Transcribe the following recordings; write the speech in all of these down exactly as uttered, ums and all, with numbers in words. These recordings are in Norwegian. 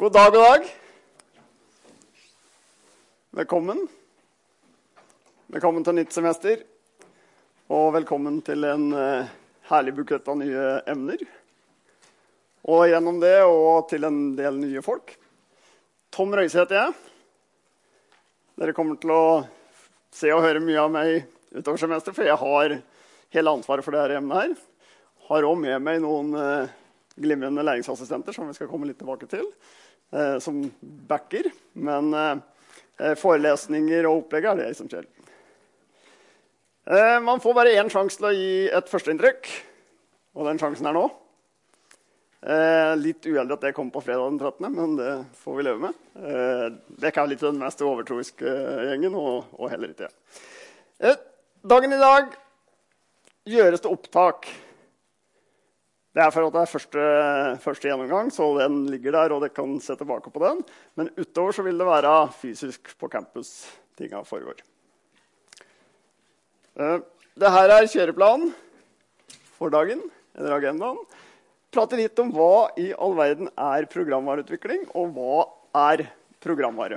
God dag, god dag. Velkommen. Velkommen til nytt semester. Og velkommen til en uh, herlig bukett av nye emner. Og gjennom det, og til en del nye folk. Tom Røise heter jeg. Dere kommer til å se og høre mye av meg utover semester, for jeg har hele ansvaret for dette emnet her. Har også med meg noen uh, glimrende læringsassistenter, som vi skal komme litt tilbake til, eh, som backer. Men eh, forelesninger og opplegg er det jeg som skjer. Eh, man får bare én sjanse til å gi et førsteinntrykk, og den sjansen er nå. Eh, litt uheldig at det kommer på fredag den trettende, men det får vi leve med. Eh, det er ikke litt den mest overtroiske gjengen, og, og heller ikke det. Eh, dagen i dag gjøres det opptak. Det er for at det er første, første gjennomgang, så den ligger der, og dere kan se tilbake på den. Men utover så vil det være fysisk på campus tingene foregår. Dette er kjøreplanen for dagen, eller agendaen. Prate litt om hva i all verden er programvareutvikling, og hva er programvare.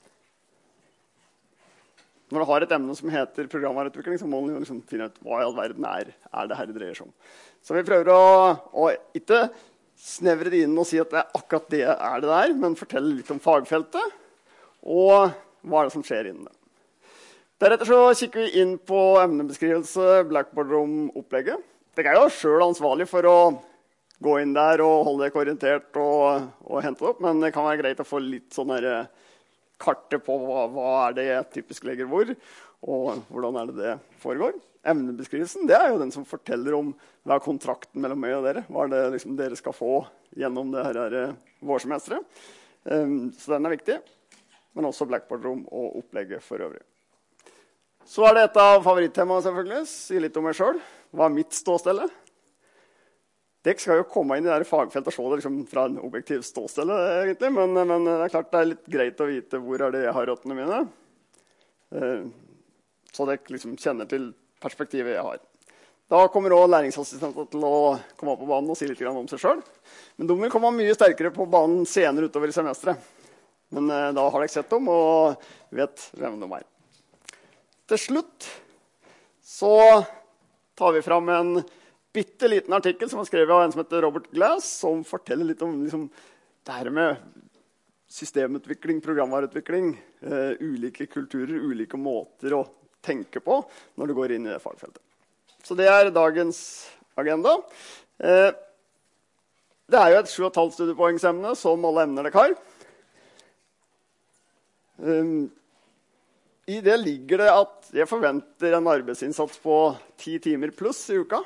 Når du har et emne som heter programvareutvikling, så må du liksom finne ut hva i all verden er, er det her det dreier seg om. Så vi prøver å, å ikke snevre det inn og si at det er akkurat det er det der, men fortelle litt om fagfeltet, og hva er det som skjer innen det. Deretter så kikker vi inn på emnebeskrivelse, Blackboard-rom-opplegget. Jeg er jo selv ansvarlig for å gå inn der og holde deg orientert og, og hente det opp, men det kan være greit å få litt sånn her kartet på hva, hva er det jeg typisk legger hvor, og hvordan er det det foregår. Emnebeskrivelsen, det er jo den som forteller om hva er kontrakten mellom meg og dere. Hva er det liksom dere skal få gjennom det her, her vårsemesteret. Um, så den er viktig, men også Blackboard-rom og opplegget for øvrig. Så er det et av favorittemaene selvfølgelig, si litt om meg selv. Hva er mitt ståstelle? Dere skal jo komme inn i det fagfeltet og se det liksom fra en objektiv ståstelle, egentlig. Men, men det er klart det er litt greit å vite hvor er det jeg har røttene mine. Uh, så dere liksom kjenner til perspektivet jeg har. Da kommer også læringsassistenter til å komme opp på banen og si litt om seg selv. Men de vil komme mye sterkere på banen senere utover i semesteret. Men uh, da har dere sett dem og vet hvem de er. Til slutt så tar vi frem en bitte liten artikkel som er skrevet av en som heter Robert Glass, som forteller litt om liksom, det her med systemutvikling, programvareutvikling, uh, ulike kulturer, ulike måter å tenke på når du går inn i det fagfeltet. Så det er dagens agenda. Uh, det er jo et sju komma fem studiepoengsemne som alle emner dere har. Um, I det ligger det at jeg forventer en arbeidsinnsats på ti timer pluss i uka.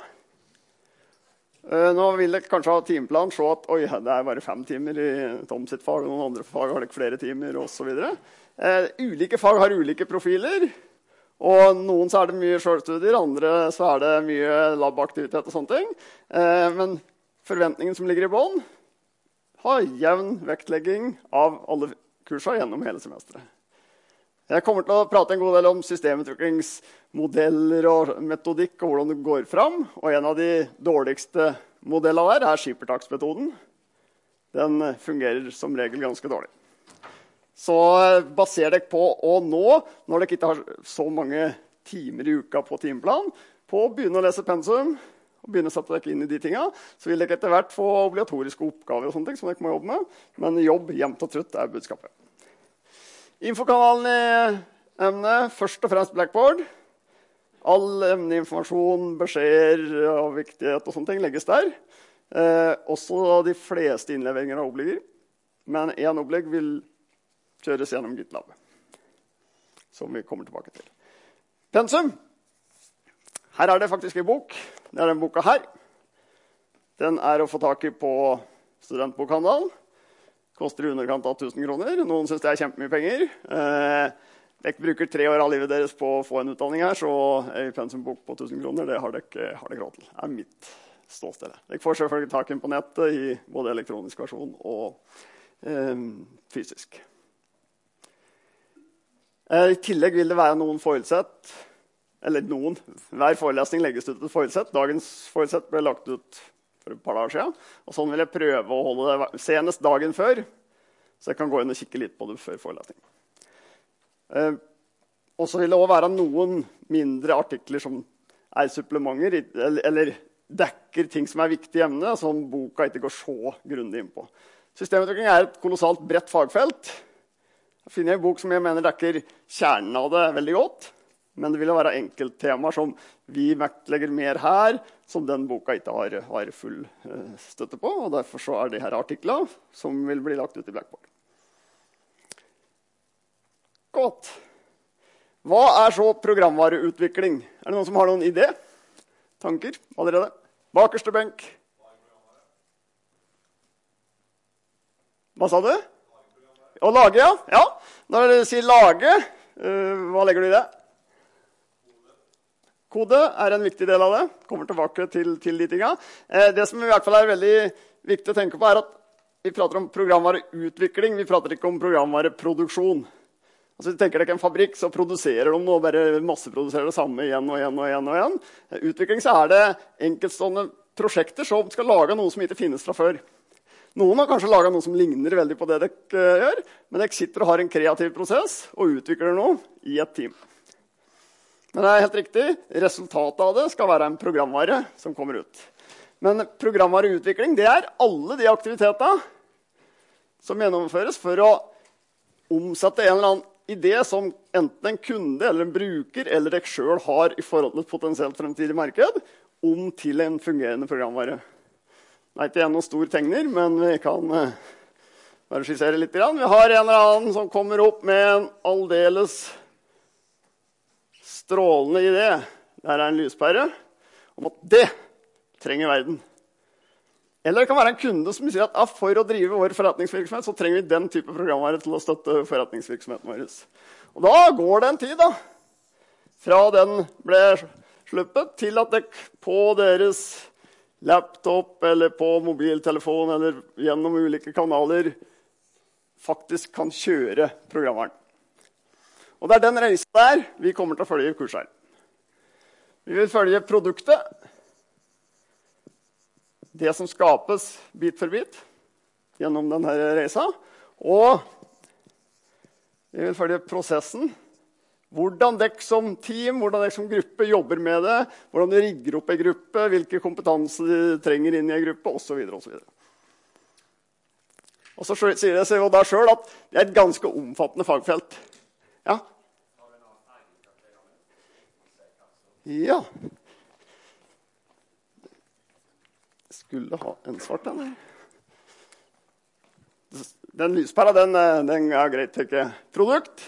Nå vil jeg kanskje ha timeplan, se at oi, det er bare fem timer i Tom sitt fag, og noen andre fag har det flere timer, og så videre. Eh, ulike fag har ulike profiler, og noen så er det mye selvstudier, andre så er det mye lab-aktivitet og sånne ting. Eh, men forventningen som ligger i bånd har jevn vektlegging av alle kursene gjennom hele semesteret. Jeg kommer til å prate en god del om systemutviklingsmodeller og metodikk og hvordan det går fram. Og en av de dårligste modellene der er skippertaksmetoden. Den fungerer som regel ganske dårlig. Så baser dere på å nå, når dere ikke har så mange timer i uka på timeplan, på å begynne å lese pensum og begynne å sette dere inn i de tingene, så vil dere etter hvert få obligatoriske oppgaver og sånne ting som dere må jobbe med. Men jobb jevnt og trutt er budskapet. Infokanalen i emnet, først og fremst Blackboard. All emneinformasjon, beskjeder og viktighet og sånne ting legges der. Eh, også de fleste innleveringer av opplegger. Men en opplegg vil kjøres gjennom GitLab, som vi kommer tilbake til. Pensum. Her er det faktisk en bok. Det er den boka her. Den er å få tak i på studentbokhandelen. Koster i underkant av tusen kroner. Noen synes det er kjempemye penger. Eh, dere bruker tre år av livet deres på å få en utdanning her, så en pensumbok på tusen kroner, det har dere, har dere råd til. Det er mitt ståsted. Dere får selvfølgelig tak inn på nettet i både elektronisk versjon og eh, fysisk. Eh, I tillegg vil det være noen forutsett, eller noen, hver forelesning legges ut et forutsett. Dagens forutsett ble lagt ut for et par dager siden. Og sånn vil jeg prøve å holde det senest dagen før. Så jeg kan gå inn og kikke litt på det før forelesning. Eh, og så vil det også være noen mindre artikler som er supplementer, eller, eller dekker ting som er viktige i emnet, som boka ikke går så grundig inn på. Systemutvikling er et kolossalt bredt fagfelt. Jeg finner en bok som jeg mener dekker kjernen av det veldig godt, men det vil være enkelttemaer som vi vektlegger mer her, som den boka ikke har, har full uh, støtte på, og derfor så er det her artikler som vil bli lagt ut i Blackboard. Godt. Hva er så programvareutvikling? Er det noen som har noen idé? Tanker allerede? Bakerste benk. Hva sa du? Å lage, ja. ja. Når du sier lage, uh, hva legger du i det? Kode er en viktig del av det. Kommer tilbake til, til de tingene. Eh, det som i hvert fall er veldig viktig å tenke på er at vi prater om programvareutvikling, vi prater ikke om programvareproduksjon. Altså, hvis du tenker deg en fabrikk, så produserer de noe, bare masseproduserer det samme igjen og igjen og igjen. og igjen. Utvikling så er det enkeltstående prosjekter som skal lage noe som ikke finnes fra før. Noen har kanskje laget noe som ligner veldig på det dere gjør, men dere sitter og har en kreativ prosess og utvikler noe i et team. Men det er helt riktig, resultatet av det skal være en programvare som kommer ut. Men programvareutvikling, det er alle de aktiviteter som gjennomføres for å omsette en eller annen idé som enten en kunde eller en bruker eller dere selv har i forhold til et potensielt fremtidig marked, om til en fungerende programvare. Det er ikke noen stor tegner, men vi kan bare skissere litt. Vi har en eller annen som kommer opp med en aldeles strålende idé. Det er en lyspære om at det trenger verden. Eller det kan være en kunde som sier at ah, for å drive vår forretningsvirksomhet så trenger vi den type programvare til å støtte forretningsvirksomheten vår. Og da går det en tid da, fra den ble sluppet til at det på deres laptop eller på mobiltelefon eller gjennom ulike kanaler faktisk kan kjøre programvaren. Og det er den reisen der vi kommer til å følge i kurset her. Vi vil følge produktet, det som skapes bit for bit gjennom denne reisen, og vi vil følge prosessen, hvordan dere som team, hvordan dere som gruppe jobber med det, hvordan de rigger opp en gruppe, hvilke kompetanse de trenger inn i en gruppe, og så videre, og så videre. Og så sier det seg jo da selv at det er et ganske omfattende fagfelt. Ja. Ja. Jeg skulle ha en svart den her. Den lyspæra, den, den er greit, tenker jeg. Produkt.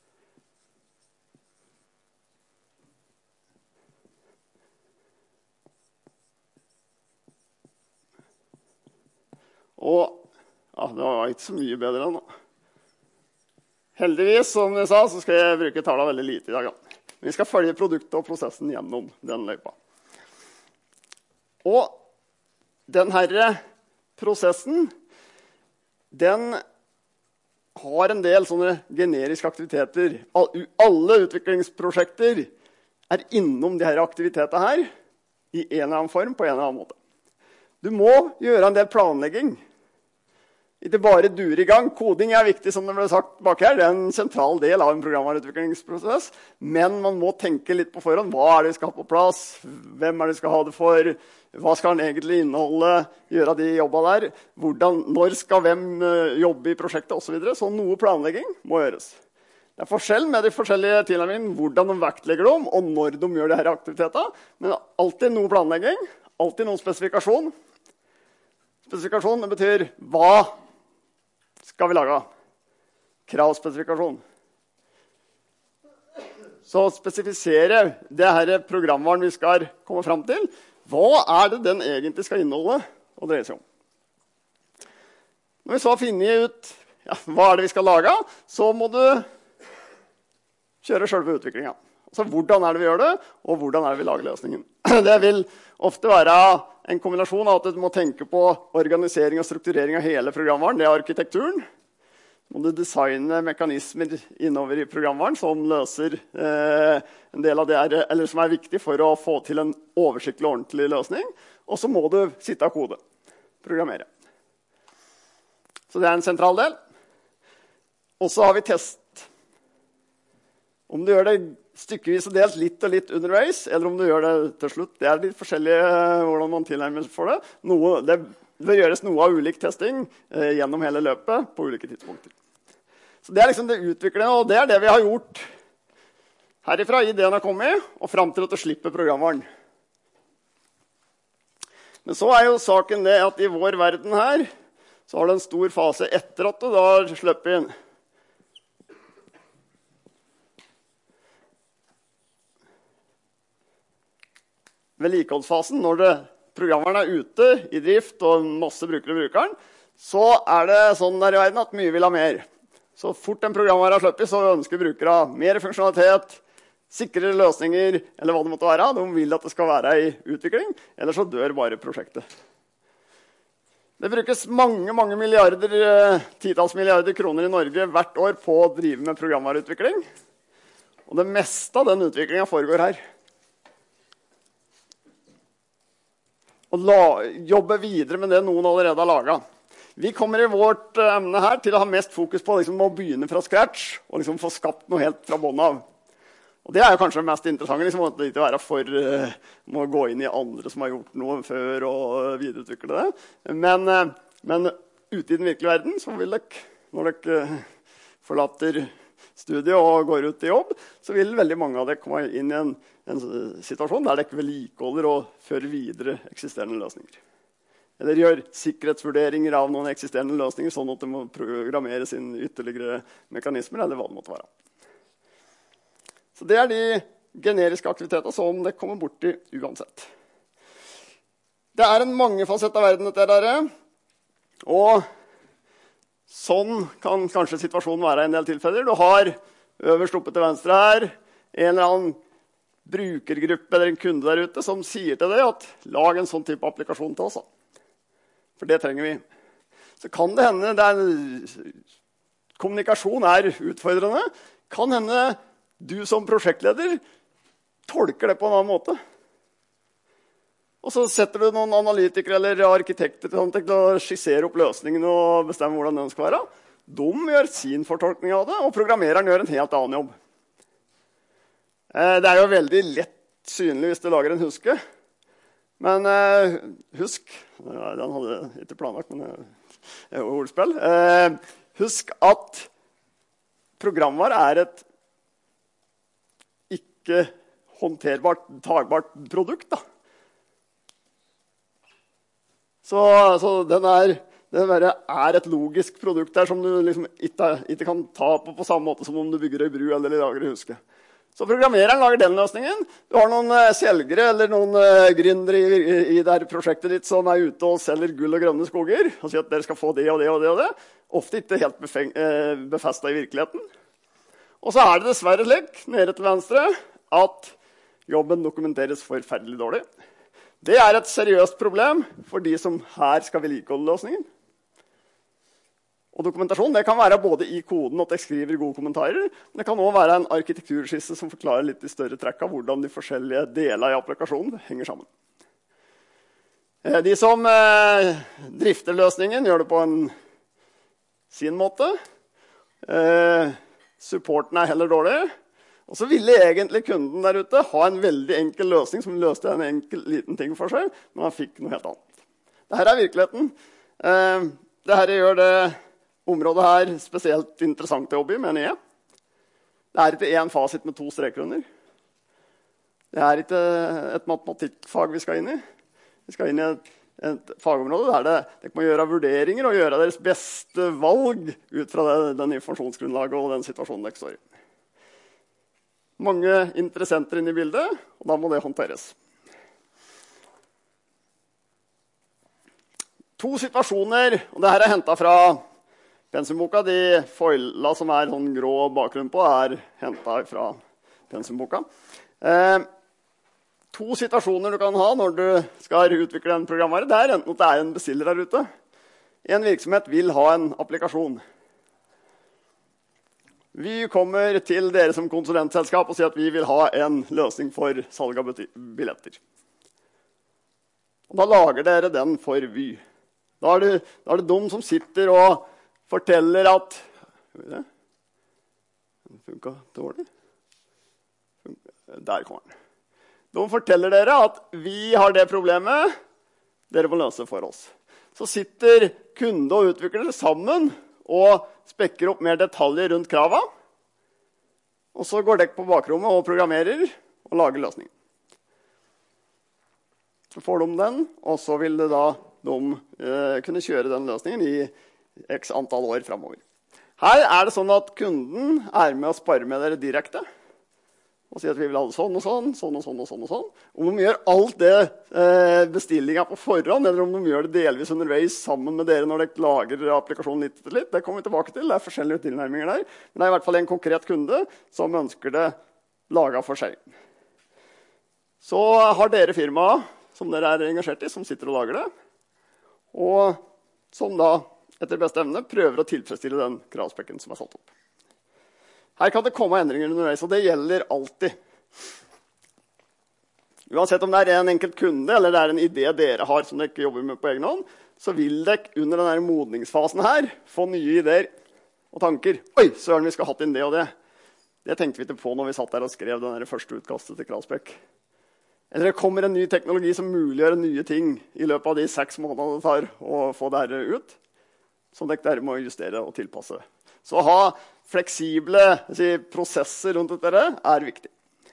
Og ja, det var ikke så mye bedre enn da. Heldigvis, som jeg sa, så skal jeg bruke tallene veldig lite i dag. Vi skal følge produktet og prosessen gjennom den løypa. Og denne prosessen, den har en del sånne generiske aktiviteter. Alle utviklingsprosjekter er innom de her aktivitetene her i en eller annen form på en eller annen måte. Du må gjøre en del planlegging. Ikke bare dur i gang. Koding er viktig, som det ble sagt bak her. Det er en sentral del av en programvareutviklingsprosess. Men man må tenke litt på forhånd. Hva er det vi skal ha på plass? Hvem er det vi skal ha det for? Hva skal den egentlig inneholde? Gjøre de jobba der? Hvordan, når skal hvem jobbe i prosjektet? Og så videre. Så noe planlegging må gjøres. Det er forskjell med de forskjellige tilnærmingene, hvordan de vektlegger dem, og når de gjør disse aktivitetene. Men alltid noe planlegging. Alltid noe spesifikasjon. Spesifikasjon, det betyr hva skal vi lage? Kravspesifikasjon. Så spesifisere det her programvaren vi skal komme frem til. Hva er det den egentlig skal inneholde og dreie seg om? Når vi så har funnet ut ja, hva er det vi skal lage, så må du kjøre selve utviklingen. Altså hvordan er det vi gjør det, og hvordan er det vi lager løsningen. Det vil ofte være en kombinasjon av at du må tenke på organisering og strukturering av hele programvaren. Det er arkitekturen. Så må du designe mekanismer innover i programvaren som løser eh, en del av det, er, eller som er viktig for å få til en oversiktlig og ordentlig løsning. Og så må du sitte av kode, programmere. Så det er en sentral del. Og så har vi test. Om du gjør det stykkevis og delt litt og litt underveis, eller om du gjør det til slutt, det er litt forskjellig hvordan man tilnærmer for det. Noe, det bør gjøres noe av ulik testing eh, gjennom hele løpet på ulike tidspunkter. Så det er liksom det utviklende, og det er det vi har gjort herifra ideen har kommet, og frem til at du slipper programvaren. Men så er jo saken det at i vår verden her, så har du en stor fase etter at du da slipper inn. Vedlikeholdsfasen, når det, programvaren er ute i drift og masse brukere bruker den, så er det sånn der i verden at mye vil ha mer. Så fort en programvare har sluppet, så ønsker brukere mer funksjonalitet, sikrere løsninger, eller hva det måtte være. De vil at det skal være i utvikling, eller så dør bare prosjektet. Det brukes mange, mange milliarder, titalls milliarder kroner i Norge hvert år på å drive med programvareutvikling. Og det meste av den utviklingen foregår her. Og la, jobbe videre med det noen allerede har laget. Vi kommer i vårt emne her til å ha mest fokus på liksom, å begynne fra scratch og liksom, få skapt noe helt fra bunnen av. Og det er jo kanskje det mest interessante, liksom, at det ikke være for uh, å gå inn i andre som har gjort noe før og uh, videreutvikle det. Men, uh, men ute i den virkelige verden, så vil dere, når dere uh, forlater studiet og går ut i jobb, så vil veldig mange av dere komme inn i en en situasjon der det ikke vedlikeholder og fører videre eksisterende løsninger. Eller gjør sikkerhetsvurderinger av noen eksisterende løsninger, sånn at det må programmere sine ytterligere mekanismer, eller hva det måtte være. Så det er de generiske aktiviteter som det kommer bort i uansett. Det er en mangefasett av verden, dette der, og sånn kan kanskje situasjonen være i en del tilfeller. Du har øverst oppe til venstre her en eller annen brukergruppe eller en kunde der ute som sier til deg at lag en sånn type applikasjon til oss. For det trenger vi. Så kan det hende, det er, kommunikasjon er utfordrende, kan hende du som prosjektleder tolker det på en annen måte. Og så setter du noen analytikere eller arkitekter til å skissere opp løsningen og bestemme hvordan den skal være. De gjør sin fortolkning av det, og programmereren gjør en helt annen jobb. Det er jo veldig lett synlig hvis du lager en huske. Men eh, husk, den hadde jeg ikke planlagt, men det er jo ordspill. Eh, husk at programvare er et ikke håndterbart, tagbart produkt. Da. Så, så den, er, den er et logisk produkt der som du liksom ikke, ikke kan ta på på samme måte som om du bygger en bru eller lager en huske. Så programmereren lager den løsningen. Du har noen uh, selgere eller noen uh, gründere i, i, i det prosjektet ditt som er ute og selger gull og grønne skoger og sier at dere skal få det og det og det og det. Ofte ikke helt befeng, uh, befestet i virkeligheten. Og så er det dessverre slik, nede til venstre, at jobben dokumenteres forferdelig dårlig. Det er et seriøst problem for de som her skal vedlikeholde løsningen. Og dokumentasjon det kan være både i koden at jeg skriver gode kommentarer, men det kan også være en arkitekturskisse som forklarer litt i større trekk av hvordan de forskjellige deler i applikasjonen henger sammen. De som eh, drifter løsningen gjør det på en sin måte. Eh, supporten er heller dårlig. Og så ville egentlig kunden der ute ha en veldig enkel løsning som løste en enkel liten ting for seg, men han fikk noe helt annet. Dette er virkeligheten. Eh, dette gjør det området her spesielt interessant å jobbe i, mener jeg. Det er ikke en fasit med to streker under. Det er ikke et matematikkfag vi skal inn i. Vi skal inn i et, et fagområde der det, det må gjøre vurderinger og gjøre deres beste valg ut fra det, den informasjonsgrunnlaget og den situasjonen dere står i. Mange interessenter inne i bildet, og da må det håndteres. To situasjoner, og dette er hentet fra pensumboka. De foila som er sånn grå bakgrunn på, er hentet fra pensumboka. Eh, to situasjoner du kan ha når du skal utvikle en programvare. Det er enten at det er en bestiller der ute. En virksomhet vil ha en applikasjon. Vi kommer til dere som konsulentselskap og sier at vi vil ha en løsning for salg av billetter. Og da lager dere den for Vy. Da er det, da er det de som sitter og forteller at funket dårlig. Der kommer den. De forteller dere at vi har det problemet, dere må løse for oss. Så sitter kunde og utviklere sammen og spekker opp mer detaljer rundt krava. Og så går dere på bakrommet og programmerer og lager løsningen. Så får de den, og så vil det da de eh, kunne kjøre den løsningen i x antall år fremover. Her er det sånn at kunden er med å spare med dere direkte. Og sier at vi vil ha det sånn og sånn, sånn og sånn og sånn og sånn. Om de gjør alt det eh, bestillingen på forhånd, eller om de gjør det delvis underveis sammen med dere når dere lager applikasjonen litt til litt, det kommer vi tilbake til. Det er forskjellige tilnærminger der. Men det er i hvert fall en konkret kunde som ønsker det laget for seg. Så har dere firmaet som dere er engasjert i, som sitter og lager det, og som da etter beste evne prøver å tilfredsstille den kravspekken som er satt opp. Her kan det komme endringer underveis, og det gjelder alltid. Uansett om det er en enkelt kunde, eller det er en idé dere har som dere ikke jobber med på egen hånd, så vil dere under denne modningsfasen her få nye ideer og tanker. Oi, søren, vi skal ha hatt inn det og det. Det tenkte vi ikke på når vi satt der og skrev denne første utkastet til kravspekk. Eller det kommer en ny teknologi som muliggjør nye ting i løpet av de seks månedene det tar å få det her ut, som dere der må justere og tilpasse. Så å ha fleksible si, prosesser rundt dette er viktig.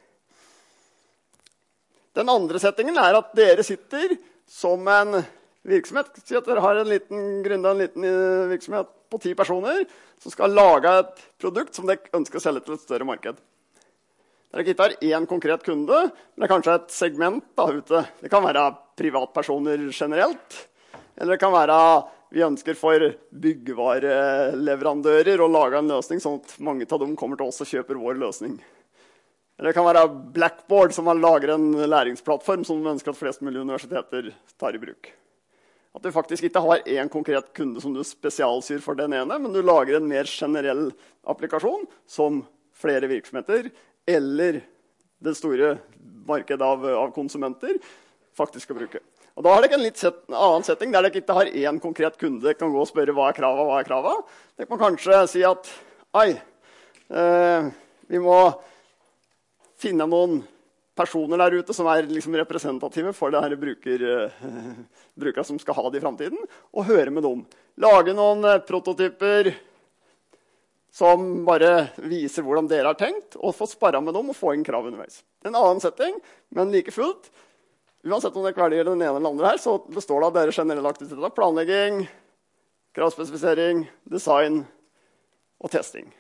Den andre settingen er at dere sitter som en virksomhet. Si at dere har en liten grunnet, en liten virksomhet på ti personer som skal lage et produkt som dere ønsker å selge til et større marked. Dere ikke har én konkret kunde, men det er kanskje et segment da, ute. Det kan være privatpersoner generelt, eller det kan være vi ønsker for byggevareleverandører å lage en løsning, sånn at mange av dem kommer til oss og kjøper vår løsning. Eller det kan være Blackboard, som lager en læringsplattform som vi ønsker at flest mulig universiteter tar i bruk. At du faktisk ikke har en konkret kunde som du spesialsyr for den ene, men du lager en mer generell applikasjon som flere virksomheter eller det store markedet av, av konsumenter faktisk skal bruke. Og da har dere en litt set, annen setting der dere ikke har en konkret kunde. Dere kan gå og spørre hva er krava, hva er krava. Dere kan kanskje si at oi, eh, vi må finne noen personer der ute som er liksom representative for det her bruker, eh, brukere som skal ha det i fremtiden, og høre med dem. Lage noen eh, prototyper som bare viser hvordan dere har tenkt, og få sparra med dem og få inn krav underveis. En annen setting, men like fullt, uansett om dere velger den ene eller andre her, så består det av dere generelle aktiviteter, planlegging, kravspesifisering, design og testing.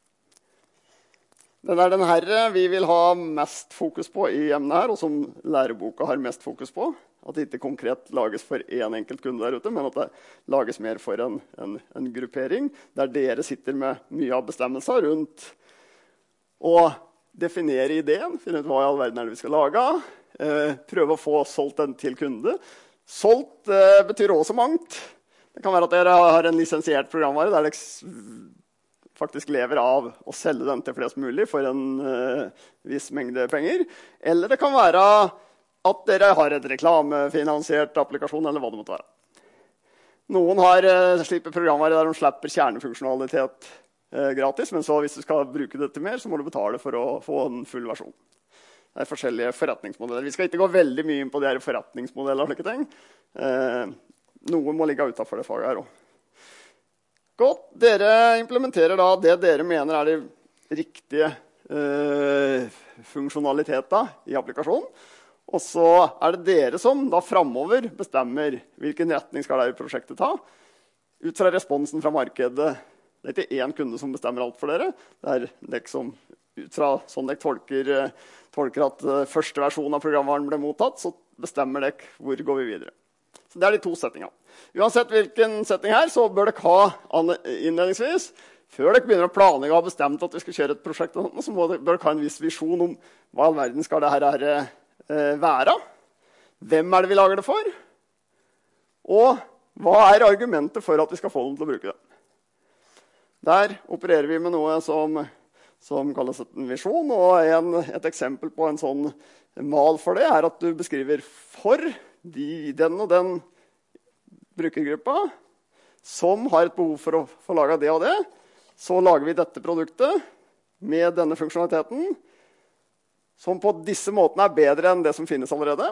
Den er den her vi vil ha mest fokus på i emnet her, og som læreboka har mest fokus på. At det ikke konkret lages for en enkelt kunde der ute, men at det lages mer for en, en, en gruppering, der dere sitter med mye av bestemmelser rundt å definere ideen, finne ut hva i all verden er det vi skal lage, eh, prøve å få solgt den til kunde. Solgt eh, betyr også mangt. Det kan være at dere har en lisensiert programvare der dere faktisk lever av å selge den til flest mulig for en eh, viss mengde penger. Eller det kan være at dere har et reklamefinansiert applikasjon, eller hva det måtte være. Noen har eh, slipper programvare der de slipper kjernefunksjonalitet eh, gratis, men så hvis du skal bruke dette mer, så må du betale for å få en full versjon. Det er forskjellige forretningsmodeller. Vi skal ikke gå veldig mye inn på de her forretningsmodeller og slike ting. Eh, noen må ligge utenfor det faget her også. Godt, dere implementerer da det dere mener er de riktige eh, funksjonaliteter i applikasjonen. Og så er det dere som da fremover bestemmer hvilken retning skal dette prosjektet ta. Ut fra responsen fra markedet. Det er ikke én kunde som bestemmer alt for dere. Det er dere som ut fra sånn dere tolker, tolker at første versjon av programvaren ble mottatt, så bestemmer dere hvor går vi videre. Så det er de to settingene. Uansett hvilken setting her, så bør dere ha innledningsvis, før dere begynner å planlegge og ha bestemt at vi skal kjøre et prosjekt, så må dere, bør dere ha en viss visjon om hva all verden skal det her eh, være. Hvem er det vi lager det for? Og hva er argumentet for at vi skal få dem til å bruke det? Der opererer vi med noe som, som kalles en visjon, og en, et eksempel på en sånn mal for det er at du beskriver for de, den og den brukergruppa som har et behov for å få laget det og det. Så lager vi dette produktet med denne funksjonaliteten, som på disse måtene er bedre enn det som finnes allerede.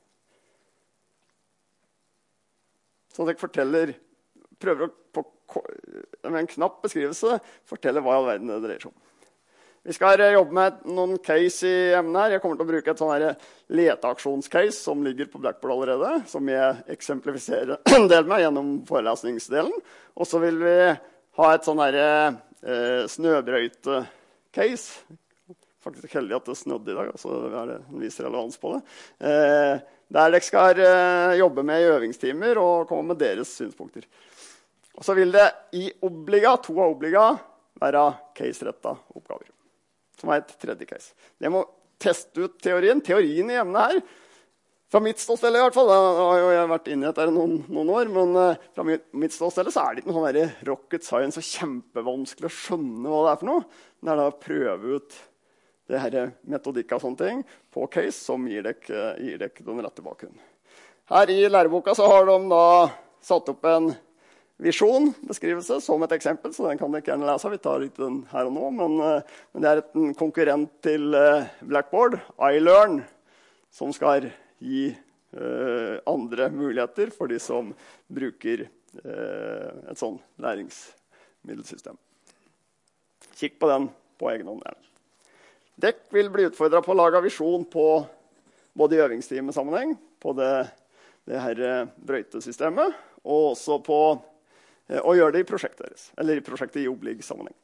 Så jeg forteller, prøver å på, med en knapp beskrivelse fortelle hva i all verden det dreier seg om. Vi skal jobbe med noen case i emnet her. Jeg kommer til å bruke et sånn her leteaksjonscase som ligger på Blackboard allerede, som jeg eksemplifiserer en del med gjennom forelesningsdelen. Og så vil vi ha et sånn her eh, snøbrøyte-case. Faktisk heldig at det snødde i dag, så er det en viss relevans på det. Eh, der dere skal eh, jobbe med i øvingstimer og komme med deres synspunkter. Og så vil det i obliga, to av obliga, være case-retta oppgaver. Som er et tredje case. Det må teste ut teorien. Teorien i emnet her, fra mitt ståsted i hvert fall, da har jo jeg vært inne i dette noen, noen år, men uh, fra mitt ståsted så er det ikke noe sånn rocket science og kjempevanskelig å skjønne hva det er for noe. Det er da å prøve ut det her metodikk og sånne ting på case som gir dere, gir dere den rette bakgrunnen. Her i læreboka så har de da satt opp en visjon-beskrivelse som et eksempel, så den kan dere gjerne lese. Vi tar ikke den her og nå, men, men det er et, en konkurrent til Blackboard, iLearn, som skal gi uh, andre muligheter for de som bruker uh, et sånn læringsmiddelsystem. Kikk på den på egen hånd. Dere vil bli utfordret på å lage visjon på både i øvingstimesammenheng, på det, det her brøytesystemet, og også på å gjøre det i prosjektet deres, eller i prosjektet i oblig-sammenheng.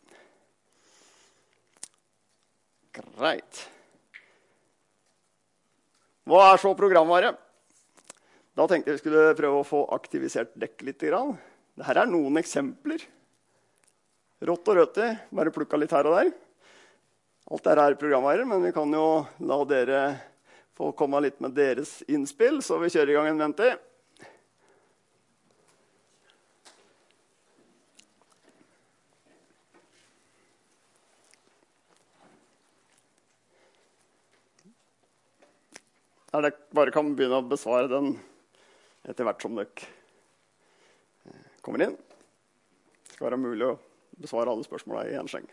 Greit. Hva er så programvare? Da tenkte jeg vi skulle prøve å få aktivisert dekk litt. Dette er noen eksempler. Rått og rødt i, bare plukka litt her og der. Alt dette er programvare, men vi kan jo la dere få komme litt med deres innspill, så vi kjører i gang en venti. Der dere bare kan begynne å besvare den etter hvert som dere kommer inn. Det skal være mulig å besvare alle spørsmålene i en sleng.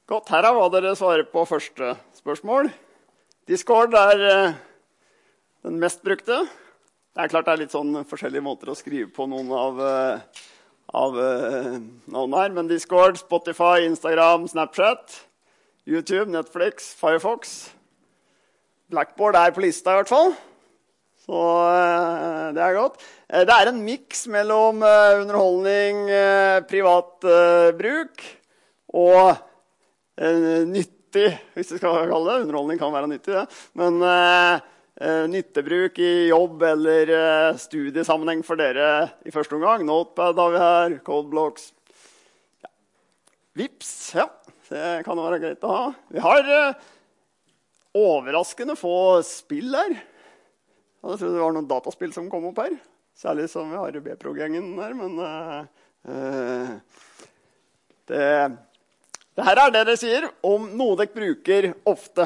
Godt, her er hva dere svarer på første spørsmål. Discord er uh, den mest brukte. Det er klart det er litt sånn forskjellige måter å skrive på noen av, uh, av uh, noen her, men Discord, Spotify, Instagram, Snapchat, YouTube, Netflix, Firefox. Blackboard er på lista i hvert fall. Så uh, det er godt. Uh, det er en mix mellom uh, underholdning, uh, privat uh, bruk og Uh, nyttig, hvis vi skal kalle det. Underholdning kan være nyttig, ja. Men uh, uh, nyttebruk i jobb eller uh, studiesammenheng for dere i første omgang. Notepad har vi her, Codeblocks. Ja. Vips, ja. Det kan være greit å ha. Vi har uh, overraskende få spill her. Jeg trodde det var noen dataspill som kom opp her. Særlig som vi har i B-prog-gjengen her, men uh, uh, det... Dette er det dere sier om noe dere bruker ofte.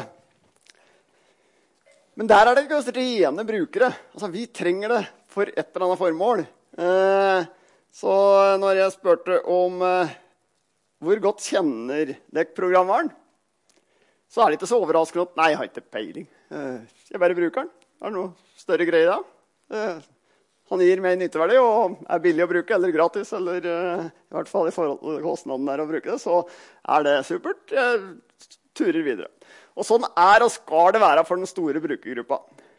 Men der er det ikke oss rene brukere. Altså, vi trenger det for et eller annet formål. Eh, så når jeg spurte om eh, hvor godt kjenner dere programvaren, så er det ikke så overraskende at nei, jeg har ikke peiling. Eh, jeg bare bruker den. Det er noe større greier da. Eh, Han gir meg nytteverdi og er billig å bruke, eller gratis, eller uh, i hvert fall i forhold til kostnaden der å bruke det, så er det supert. Jeg turer videre. Og sånn er og skal det være for den store brukergruppa.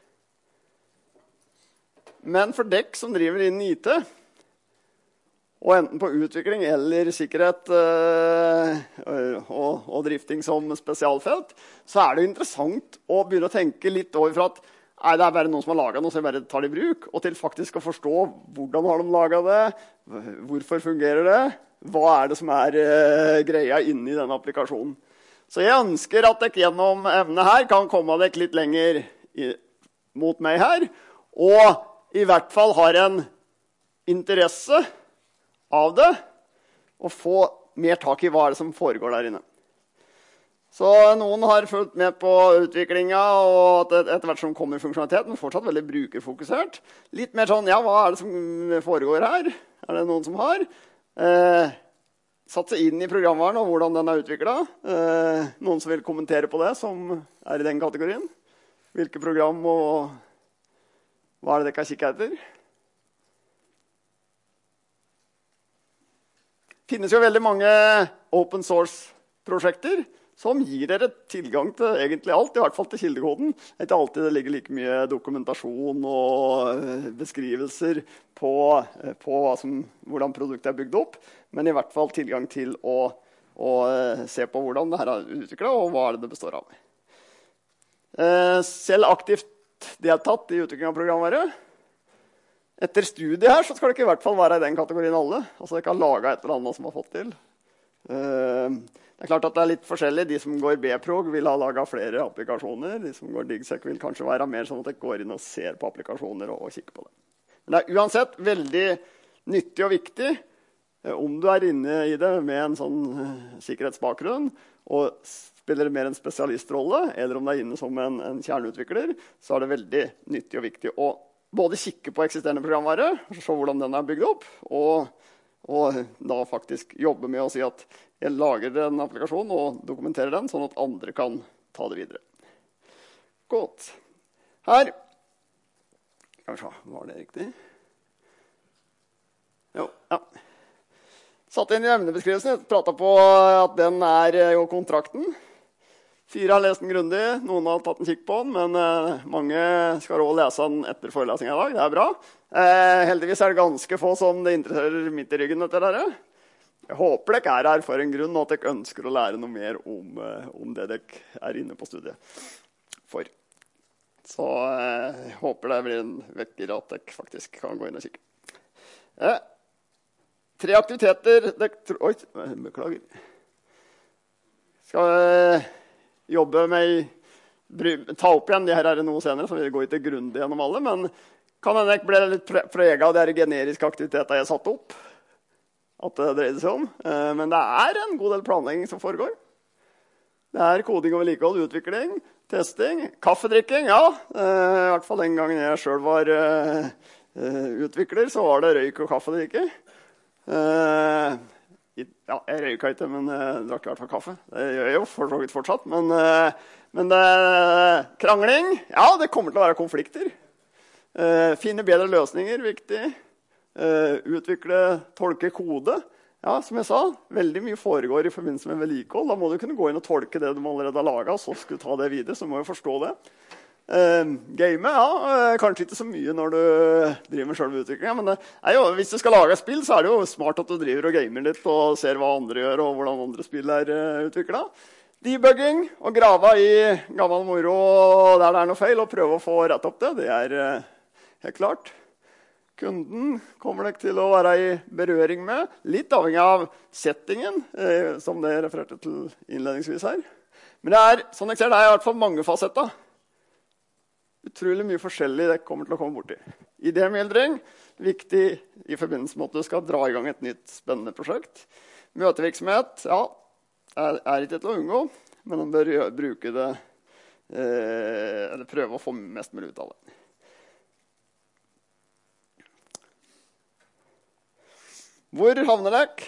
Men for dere som driver inn i I T, og enten på utvikling eller sikkerhet uh, og, og drifting som spesialfelt, så er det interessant å begynne å tenke litt over for at nei, det er bare noen som har laget noe, så jeg bare tar det i bruk, og til faktisk å forstå hvordan har de laget det, hvorfor fungerer det, hva er det som er uh, greia inne i denne applikasjonen. Så jeg ønsker at dere gjennom evnet her kan komme dere litt lenger i, mot meg her, og i hvert fall har en interesse av det, og få mer tak i hva er det som foregår der inne. Så noen har fulgt med på utviklingen, og at etter hvert som kommer funksjonalitet, men fortsatt veldig brukerfokusert. Litt mer sånn, ja, hva er det som foregår her? Er det noen som har? Eh, satt seg inn i programvaren og hvordan den er utviklet. Eh, noen som vil kommentere på det, som er i den kategorien. Hvilke program og hva er det dere kan kikke etter? Det finnes jo veldig mange open source-prosjekter, som gir dere tilgang til egentlig alt, i hvert fall til kildekoden. Det er ikke alltid det ligger like mye dokumentasjon og beskrivelser på, på som, hvordan produktet er bygd opp, men i hvert fall tilgang til å, å se på hvordan det her er utviklet, og hva er det det består av. Selv aktivt deltatt i utviklingen av programvare. Etter studiet her så skal det ikke i hvert fall være i den kategorien alle. Altså det kan lage et eller annet som har fått til. Det er klart at det er litt forskjellig. De som går B-prog vil ha laget flere applikasjoner. De som går DigSec vil kanskje være mer sånn at de går inn og ser på applikasjoner og, og kikker på det. Men det er uansett veldig nyttig og viktig om du er inne i det med en sånn sikkerhetsbakgrunn og spiller mer en spesialistrolle, eller om du er inne som en, en kjerneutvikler, så er det veldig nyttig og viktig å både kikke på eksisterende programvare, se hvordan den er bygd opp, og, og da faktisk jobbe med å si at jeg lager en applikasjon og dokumenterer den, sånn at andre kan ta det videre. Godt. Her. Skal vi se, var det riktig? Jo, ja. Satt inn i emnebeskrivelsen, jeg pratet på at den er jo kontrakten. Fire har lest den grundig, noen har tatt en kikk på den, men eh, mange skal også lese den etter forelesningen i dag, det er bra. Eh, heldigvis er det ganske få som det interesserer midt i ryggen etter dere. Jeg håper dere er her for en grunn, og at dere ønsker å lære noe mer om, om det dere er inne på studiet for. Så jeg eh, håper det blir en vekker at dere faktisk kan gå inn og kikke. Eh, tre aktiviteter dere... Oi, beklager. Skal eh, jobbe med... Ta opp igjen, de her er det noe senere, så vi går ikke grundig gjennom alle, men kan hende dere bli litt preget av de her generiske aktiviteter jeg satte opp. At det dreier seg om. Men det er en god del planlegging som foregår. Det er koding og vedlikehold, utvikling, testing, kaffedrikking, ja. I hvert fall den gangen jeg selv var utvikler, så var det røyk og kaffedrikke. ja, jeg røyka ikke, men jeg drakk i hvert fall kaffe. Det gjør jeg jo for så vidt fortsatt. Men, men det, krangling, ja, det kommer til å være konflikter. Finne bedre løsninger, viktig. Utvikle, tolke kode. Ja, som jeg sa, veldig mye foregår i forbindelse med vedlikehold. Da må du kunne gå inn og tolke det du allerede har laget, og så skal du ta det videre, så må du forstå det. Uh, game, ja, uh, kanskje ikke så mye når du driver med selve utviklingen, men det er jo, hvis du skal lage et spill, så er det jo smart at du driver og gamer litt og ser hva andre gjør og hvordan andre spill er uh, utviklet. Debugging og grave i gammel moro der det er noe feil og prøve å få rett opp det, det er uh, helt klart. Kunden kommer nok til å være i berøring med, litt avhengig av settingen, uh, som det refererte til innledningsvis her. Men det er, sånn jeg ser, det er i hvert fall mange fasetter. Utrolig mye forskjellig det kommer til å komme bort i. Idémyldring, viktig i forbindelse med at du skal dra i gang et nytt spennende prosjekt. Møtevirksomhet, ja, er, er ikke til å unngå, men man bør gjøre, bruke det, eh, eller prøve å få mest mulig ut av det. Hvor havner dere?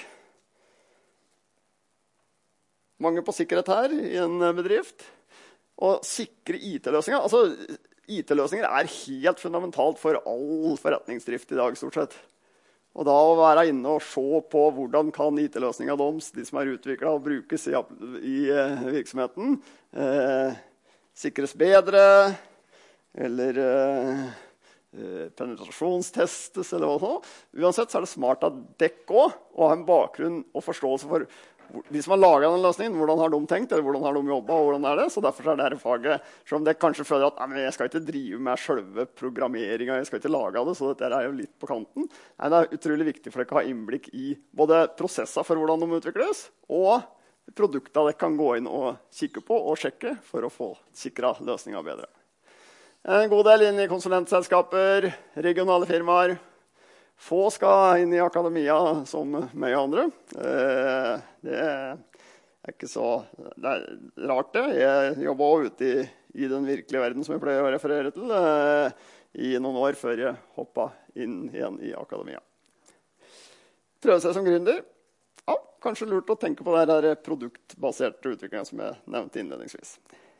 Mange på sikkerhet her i en bedrift. Og sikre I T-løsninger, altså I T-løsninger er helt fundamentalt for all forretningsdrift i dag, stort sett. Og da å være inne og se på hvordan kan I T-løsninger deres, de som er utviklet og brukes i, i uh, virksomheten, uh, sikres bedre, eller uh, uh, penetrasjonstestes, eller hva sånn. Uansett så er det smart at dekk også, og ha en bakgrunn og forståelse for de som har laget den løsningen, hvordan har de tenkt, eller hvordan har de jobbet, og hvordan er det? Så derfor er det faget, selv om det kanskje føler at jeg skal ikke drive med selve programmeringen, jeg skal ikke lage det, så dette er jo litt på kanten. Nei, det er utrolig viktig for dere å ha innblikk i både prosesser for hvordan de utvikles, og produkter dere kan gå inn og kikke på og sjekke for å få sikret løsninger bedre. En god del inn i konsulentselskaper, regionale firmaer. Få skal inn i akademia som meg og andre. Eh, det er ikke så det er rart det. Jeg jobbet også ute i, i den virkelige verden som jeg pleier å referere til eh, i noen år før jeg hoppet inn igjen i akademia. Prøve seg som gründer. Ja, kanskje lurt å tenke på det her produktbaserte utviklingen som jeg nevnte innledningsvis.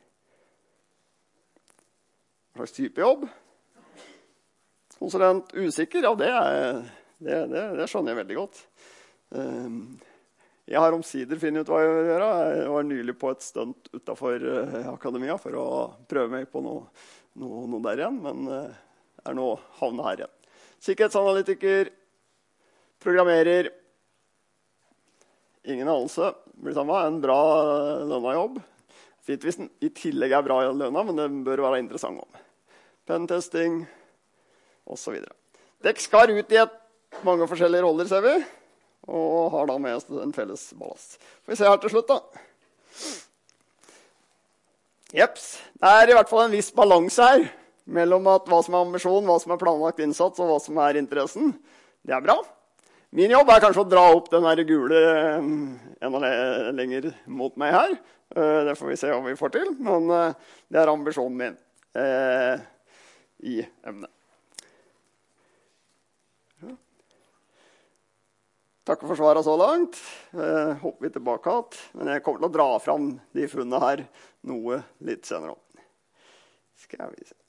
Hva slags type jobb? Konsulent usikker, ja, det, er, det, det, det skjønner jeg veldig godt. Jeg har omsider funnet ut hva jeg vil gjøre. Jeg var nylig på et stunt utenfor akademia for å prøve meg på noe, noe, noe der igjen, men er nå havnet her igjen. Sikkerhetsanalytiker, programmerer, ingen anelse, blir samme, en bra lønnet jobb. Fint hvis den i tillegg er bra lønnet, men det bør være interessant om. Pentesting, og så videre. Dere skal ut i et, mange forskjellige roller, ser vi, og har da med oss en felles ballast. Får vi se her til slutt da. Jeps, det er i hvert fall en viss balanse her, mellom at hva som er ambisjon, hva som er planlagt innsats, og hva som er interessen. Det er bra. Min jobb er kanskje å dra opp den her gule enda lenger mot meg her. Det får vi se om vi får til, men det er ambisjonen min eh, i emnet. Takk for svaret så langt. Jeg håper vi tilbake igjen, men jeg kommer til å dra fram de funnene her noe litt senere om. Skal vi se.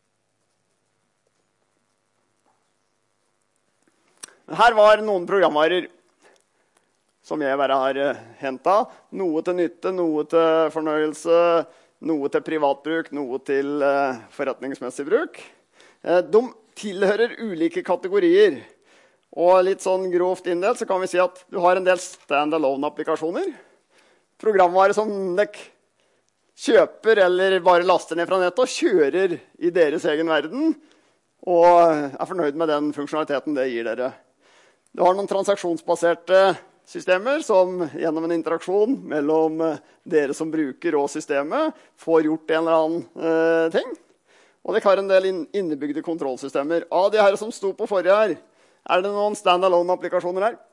Men her var noen programvarer som jeg bare har hentet. Noe til nytte, noe til fornøyelse, noe til privatbruk, noe til forretningsmessig bruk. De tilhører ulike kategorier. Og litt sånn grovt inndelt så kan vi si at du har en del stand-alone-applikasjoner. Programvare som dere kjøper eller bare laster ned fra nettet og kjører i deres egen verden. Og er fornøyd med den funksjonaliteten det gir dere. Du har noen transaksjonsbaserte systemer som gjennom en interaksjon mellom dere som bruker og systemet får gjort en eller annen eh, ting. Og dere har en del innebygde kontrollsystemer. Av de her som sto på forrige her, er det noen stand-alone-applikasjoner her?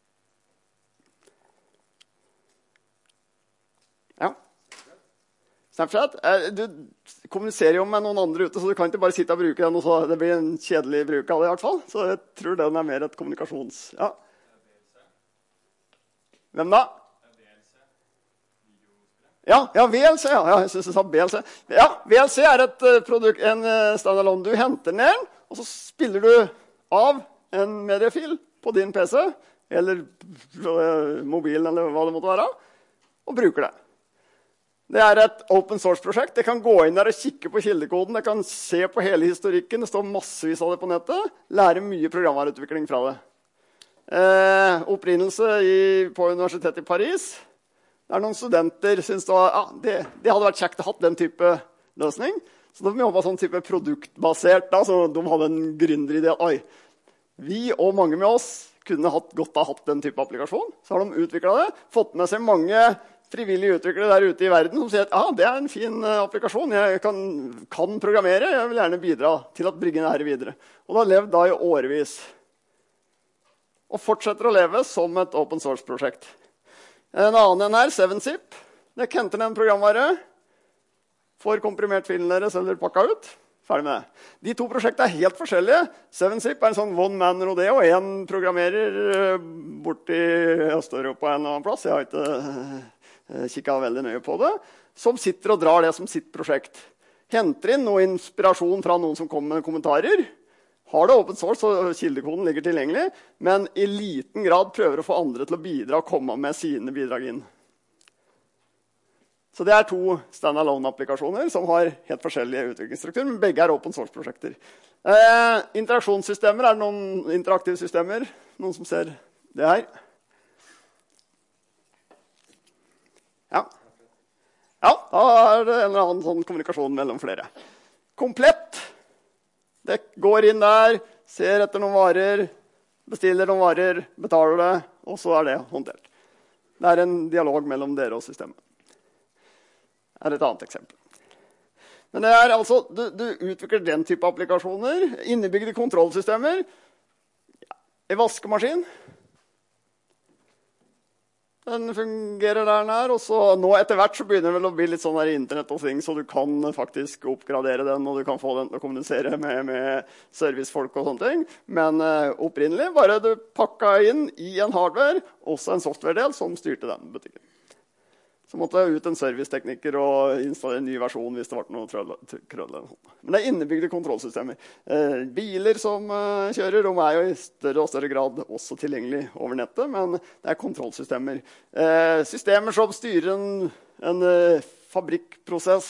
Ja. Snapchat, du kommuniserer jo med noen andre ute, så du kan ikke bare sitte og bruke den, og så det blir en kjedelig bruk av det i hvert fall. Så jeg tror den er mer et kommunikasjons... Ja. Hvem da? Ja, ja, V L C, ja. ja jeg synes jeg sa B L C. Ja, V L C er et produkt, en standalone. Du henter den ned, og så spiller du av en mediefil på din P C, eller mobilen, eller hva det måtte være, og bruker det. Det er et open source-prosjekt. Jeg kan gå inn der og kikke på kildekoden. Jeg kan se på hele historikken. Det står massevis av det på nettet. Lære mye programvareutvikling fra det. Eh, opprinnelse i, på universitetet i Paris. Det er noen studenter som synes det, var, ja, det, det hadde vært kjekt å ha den type løsning. Så de jobbet sånn type produktbasert. Da, så de hadde en gründeridé. Oi, vi og mange med oss kunne hatt, godt ha hatt den type applikasjon. Så har de utviklet det. Fått med seg mange frivillige utviklere der ute i verden som sier at ah, det er en fin uh, applikasjon, jeg kan, kan programmere, jeg vil gjerne bidra til at bringe det her videre. Og det har levd da i årevis. Og fortsetter å leve som et open source-prosjekt. En annen enn her, seven zip. Det kenter ned en programvare, får komprimert filen deres eller pakka ut. Ferdig med det. De to prosjektene er helt forskjellige. seven zip er en sånn one-man rodeo, og en programmerer bort i Øst-Europa en eller annen plass. Jeg har ikke kikket veldig nøye på det, som sitter og drar det som sitt prosjekt. Henter inn noe inspirasjon fra noen som kommer med kommentarer. Har det open source, så kildekoden ligger tilgjengelig, men i liten grad prøver å få andre til å bidra og komme med sine bidrag inn. Så det er to standalone-applikasjoner som har helt forskjellige utviklingsstrukturer, men begge er open source-prosjekter. Eh, interaksjonssystemer er noen interaktive systemer. Noen som ser det her. Ja. ja, da er det en eller annen sånn kommunikasjon mellom flere. Komplett. Det går inn der, ser etter noen varer, bestiller noen varer, betaler det, og så er det håndtert. Det er en dialog mellom dere og systemet. Det er et annet eksempel. Men det er altså, du, du utvikler den type applikasjoner, innebygde kontrollsystemer, ja, en vaskemaskin. Den fungerer der den er, og så nå etter hvert så begynner det vel å bli litt sånn der internett og ting, så du kan faktisk oppgradere den, og du kan få den til å kommunisere med, med servicefolk og sånne ting. Men uh, opprinnelig bare du pakket inn i en hardware, også en software-del som styrte den butikken. Så måtte jeg ut en servicetekniker og installere en ny versjon hvis det var noe krøll. Men det er innebygde kontrollsystemer. Eh, biler som eh, kjører, de er jo i større og større grad også tilgjengelig over nettet, men det er kontrollsystemer. Eh, systemer som styrer en, en eh, fabrikkprosess,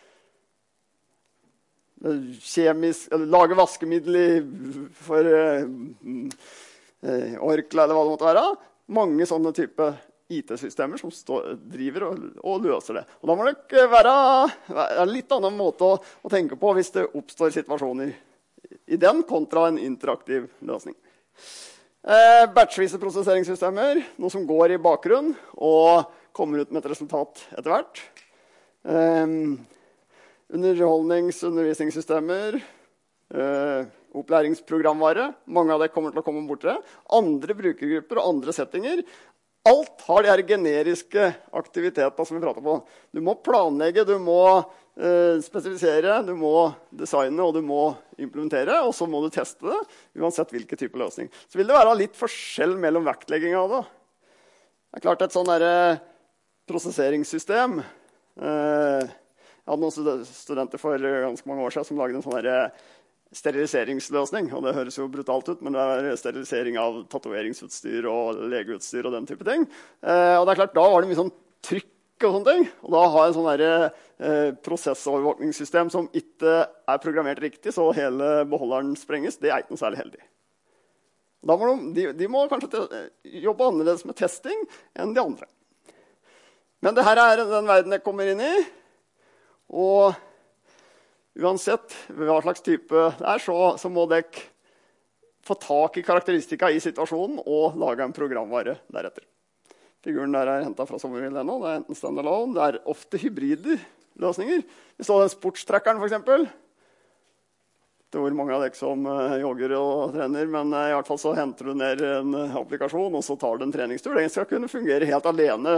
kjemisk, eller lager vaskemiddel i, for eh, eh, Orkla eller hva det måtte være. Mange sånne typer I T-systemer som stå, driver og, og løser det. Og da må det være, være en litt annen måte å, å tenke på hvis det oppstår situasjoner i den kontra en interaktiv løsning. Eh, batchvise prosesseringssystemer, noe som går i bakgrunn og kommer ut med et resultat etter hvert. Eh, underholdnings- og undervisningssystemer, eh, opplæringsprogramvare, mange av det kommer til å komme bort til det. Andre brukergrupper og andre settinger. Alt har de her generiske aktiviteter som vi prater på. Du må planlegge, du må eh, spesifisere, du må designe og du må implementere, og så må du teste det, uansett hvilken type løsning. Så vil det være litt forskjell mellom vektlegging av det. Det er klart et sånn der prosesseringssystem. Eh, jeg hadde noen studenter for ganske mange år siden som lagde en sånn der steriliseringsløsning, og det høres jo brutalt ut, men det er sterilisering av tatoveringsutstyr og legeutstyr og den type ting. Eh, og det er klart, da var det mye sånn trykk og sånne ting, og da har jeg en sånn der, eh, prosessovervåkningssystem som ikke er programmert riktig, så hele beholderen sprenges, det er ikke noe særlig heldig. Da må de, de, de må kanskje te, jobbe annerledes med testing enn de andre. Men det her er den verden jeg kommer inn i, og uansett hva slags type det er, så, så må dere få tak i karakteristika i situasjonen og lage en programvare deretter. Figuren der er hentet fra Sommerville ennå. Det er enten standalone, det er ofte hybride løsninger. Vi så den sportstrekkeren for eksempel. Det er hvor mange av dere som uh, jogger og trener, men uh, i hvert fall så henter du ned en uh, applikasjon, og så tar du en treningstur. Den skal kunne fungere helt alene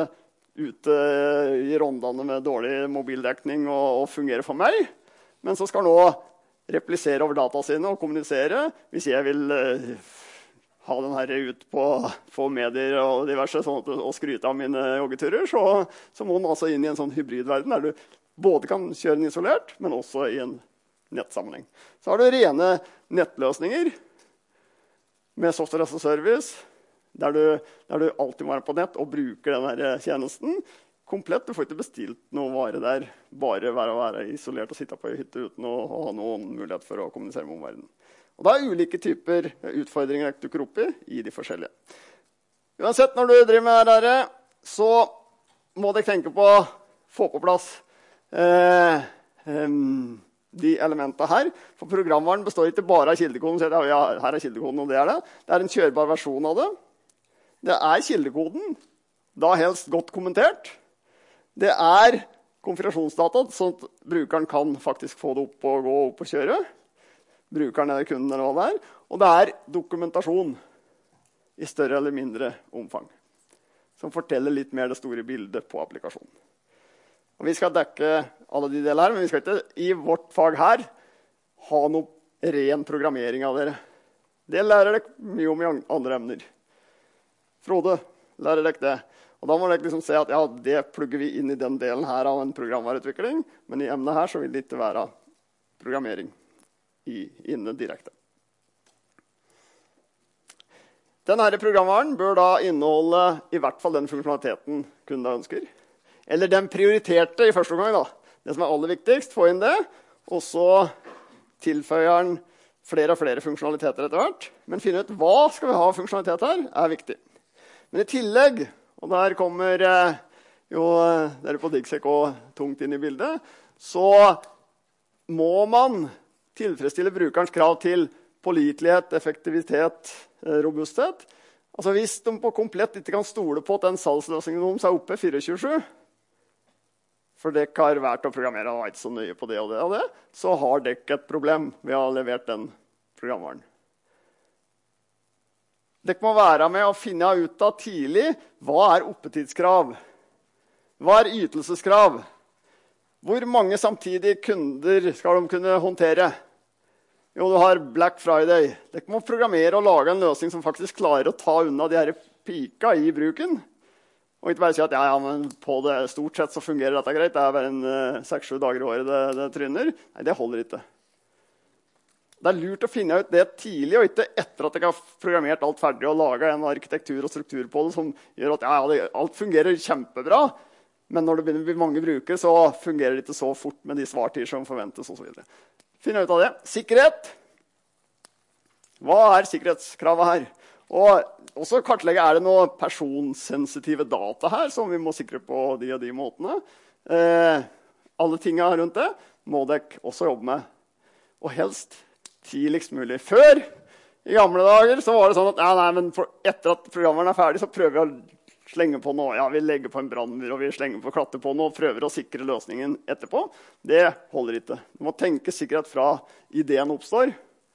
ute i rondene med dårlig mobildekning og, og fungerer for meg. Men så skal den også replisere over data sine og kommunisere. Hvis jeg vil eh, ha den her ut på, på medier og diverse sånn at, og skryte av mine joggeturer, så, så må den altså inn i en sånn hybridverden der du både kan kjøre den isolert, men også i en nettsammenheng. Så har du rene nettløsninger med software as a service, der du, der du alltid må være på nett og bruker denne tjenesten komplett. Du får ikke bestilt noen vare der, bare være å være isolert og sitte på en hytte uten å, å ha noen mulighet for å kommunisere med omverdenen. Og da er ulike typer utfordringer du dukker opp i, i de forskjellige. Uansett, når du driver med dette, så må dere tenke på å få på plass eh, um, de elementene her. For programvaren består ikke bare av kildekoden, så ja, her er kildekoden, og det er det. Det er en kjørbar versjon av det. Det er kildekoden, da helst godt kommentert. Det er konfigurasjonsdata, sånn at brukeren kan faktisk få det opp og gå opp og kjøre. Brukeren eller kunden eller hva det er. Og det er dokumentasjon i større eller mindre omfang, som forteller litt mer det store bildet på applikasjonen. Og vi skal dekke alle de deler her, men vi skal ikke i vårt fag her ha noe ren programmering av dere. Det lærer dere mye om i andre emner. Frode, lærer dere det? Og da må dere liksom se at ja, det plugger vi inn i den delen her av en programvareutvikling, men i emnet her så vil det ikke være programmering i, inne direkte. Denne programvaren bør da inneholde i hvert fall den funksjonaliteten kunden ønsker. Eller den prioriterte i første omgang da. Det som er aller viktigst, få inn det, og så tilføyer den flere og flere funksjonaliteter etter hvert. Men finne ut hva skal vi ha funksjonalitet her, er viktig. Men i tillegg, og der kommer eh, jo dere på DigSec også tungt inn i bildet, så må man tilfredsstille brukerens krav til pålitelighet, effektivitet, eh, robusthet. Altså hvis de på komplett ikke kan stole på at den salgsløsningen deres er oppe tjuefire sju, for dere har vært å programmere og er ikke så nøye på det og det og det, så har dere et problem ved å ha levert den programvaren. Dere må være med å finne ut av tidlig hva er oppetidskrav, hva er ytelseskrav, hvor mange samtidige kunder skal de kunne håndtere. Jo, du har Black Friday. Dere må programmere og lage en løsning som faktisk klarer å ta unna de her pika i bruken. Og ikke bare si at ja, ja, men på det stort sett så fungerer dette greit. Det er bare en uh, seks sju dager i året det, det tryner. Nei, det holder ikke. Det er lurt å finne ut det tidlig, og ikke etter at jeg har programmert alt ferdig og laget en arkitektur og struktur på det som gjør at ja, det, alt fungerer kjempebra. Men når det begynner å bli mange brukere, så fungerer det ikke så fort med de svartider som forventes og så videre. Finne ut av det. Sikkerhet. Hva er sikkerhetskravet her? Og også kartlegge, er det noen personsensitive data her som vi må sikre på de og de måtene. Eh, alle tingene rundt det må dere også jobbe med. Og helst tidligst mulig. Før, i gamle dager, så var det sånn at ja, nei, men for, etter at programvaren er ferdig, så prøver vi å slenge på noe. Ja, vi legger på en brannmur, og vi slenger på klatter på noe, og prøver å sikre løsningen etterpå. Det holder ikke. Du må tenke sikkerhet fra ideen oppstår,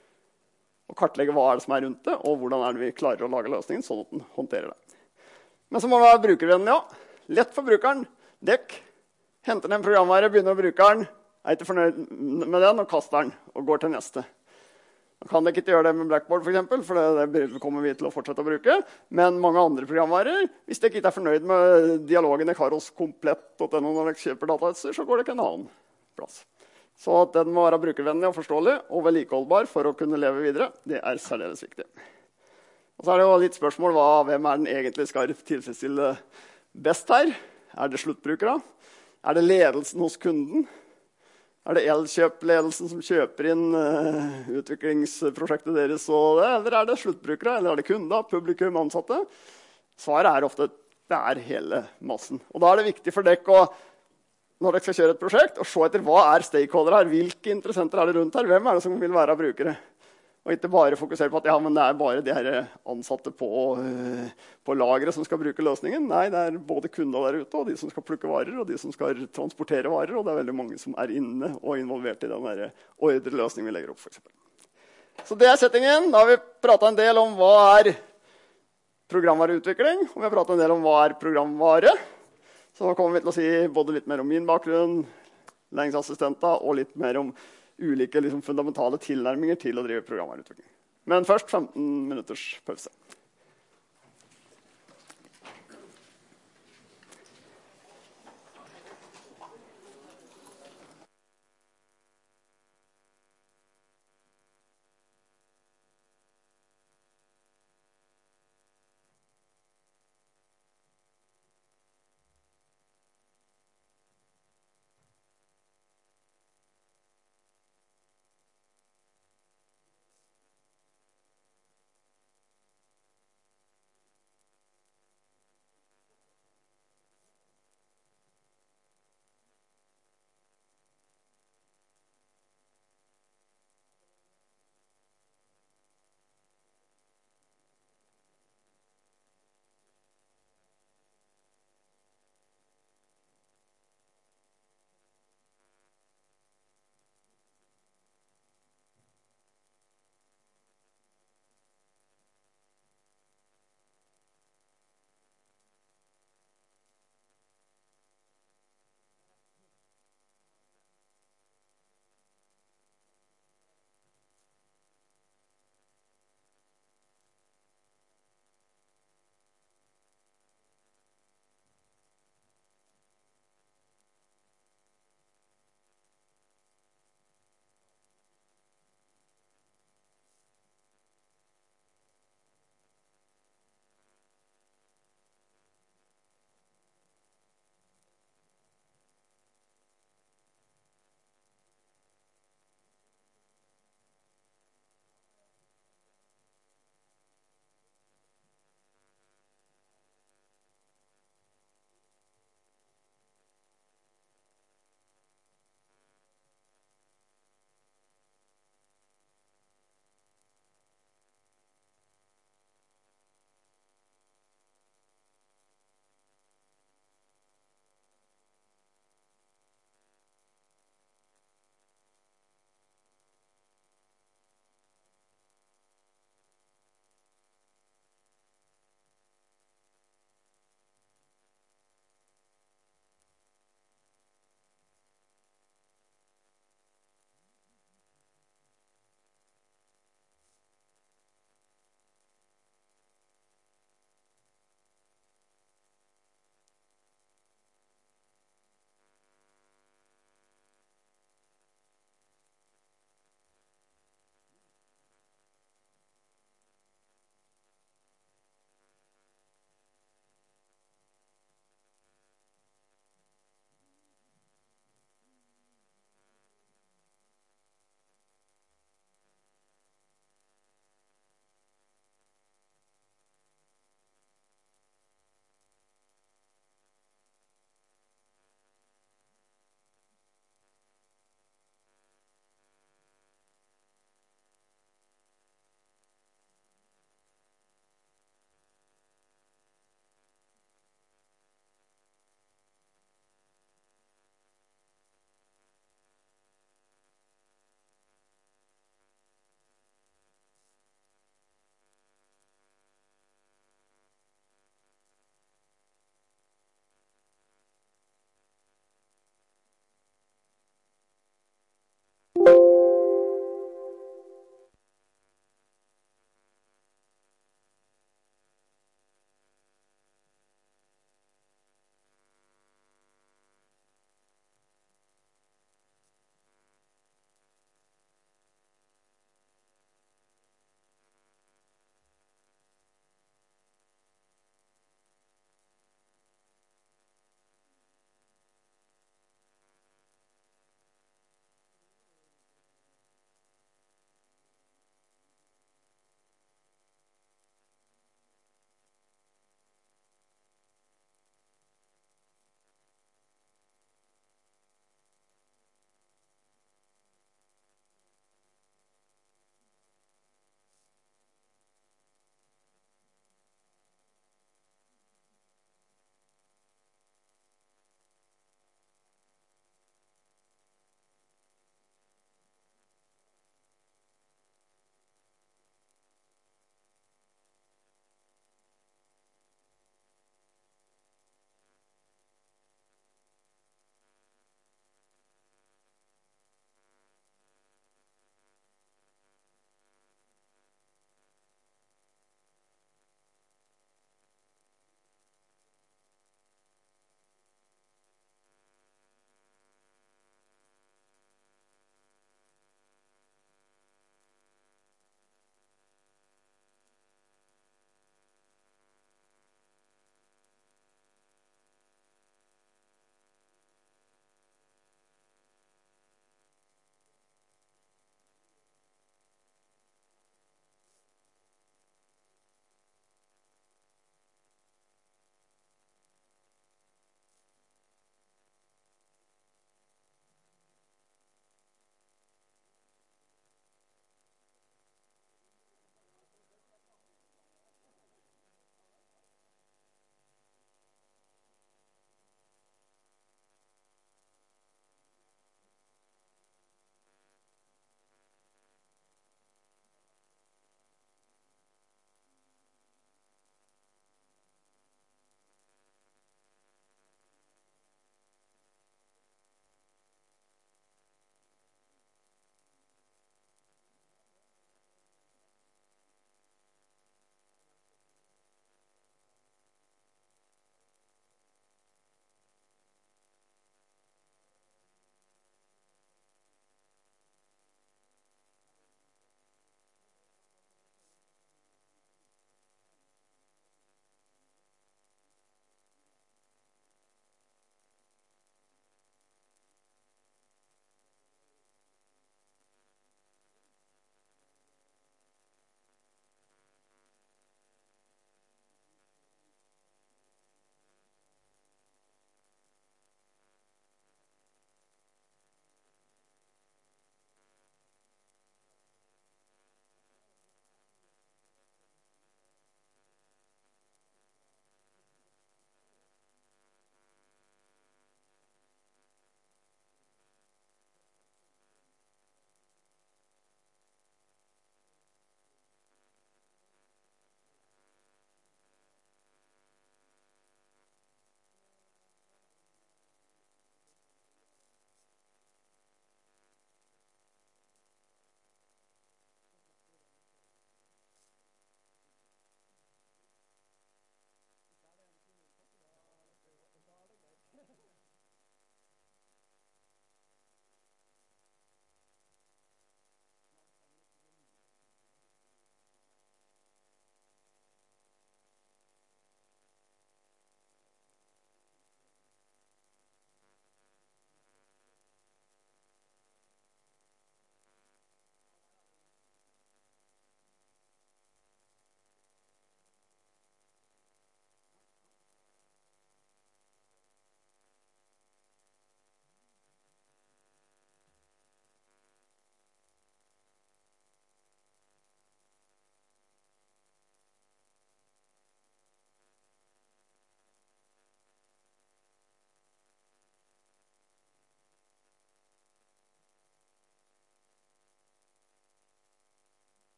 og kartlegge hva er det som er rundt det, og hvordan er det vi klarer å lage løsningen, sånn at den håndterer det. Men så må det være brukervennlig, ja. Lett for brukeren. Dekk. Henter den en programvare, begynner å bruke den, er ikke fornøyd med den, og kaster den, og går til neste. Man kan ikke gjøre det med Blackboard, for eksempel, for det, det kommer vi til å fortsette å bruke. Men mange andre programvarer, hvis dere ikke er fornøyd med dialogen dere har hos komplett og når dere kjøper datautstyr, så går det ikke en annen plass. Så at den må være brukervennlig og forståelig og vedlikeholdbar for å kunne leve videre, det er særdeles viktig. Og så er det jo litt spørsmål, hva, hvem er den egentlig skal tilfredsstille best her? Er det sluttbrukere? Er det ledelsen hos kunden? Er det Elkjøp-ledelsen som kjøper inn uh, utviklingsprosjektet deres, og det, eller er det sluttbrukere, eller er det kunder, publikum, ansatte? Svaret er ofte det er hele massen. Og da er det viktig for dere å, når dere skal kjøre et prosjekt, å se etter hva er stakeholdere her, hvilke interessenter er det rundt her, hvem er det som vil være brukere? Og ikke bare fokusere på at ja, men det er bare de her ansatte på, uh, på lageret som skal bruke løsningen. Nei, det er både kunder der ute, og de som skal plukke varer, og de som skal transportere varer, og det er veldig mange som er inne og involvert i den ordreløsningen vi legger opp, for eksempel. Så det er settingen. Da har vi pratet en del om hva er programvareutvikling, og vi har pratet en del om hva er programvare. Så kommer vi til å si både litt mer om min bakgrunn, læringsassistenter, og litt mer om ulike liksom, fundamentale tilnærminger til å drive programvareutvikling. Men først femten minutters pause.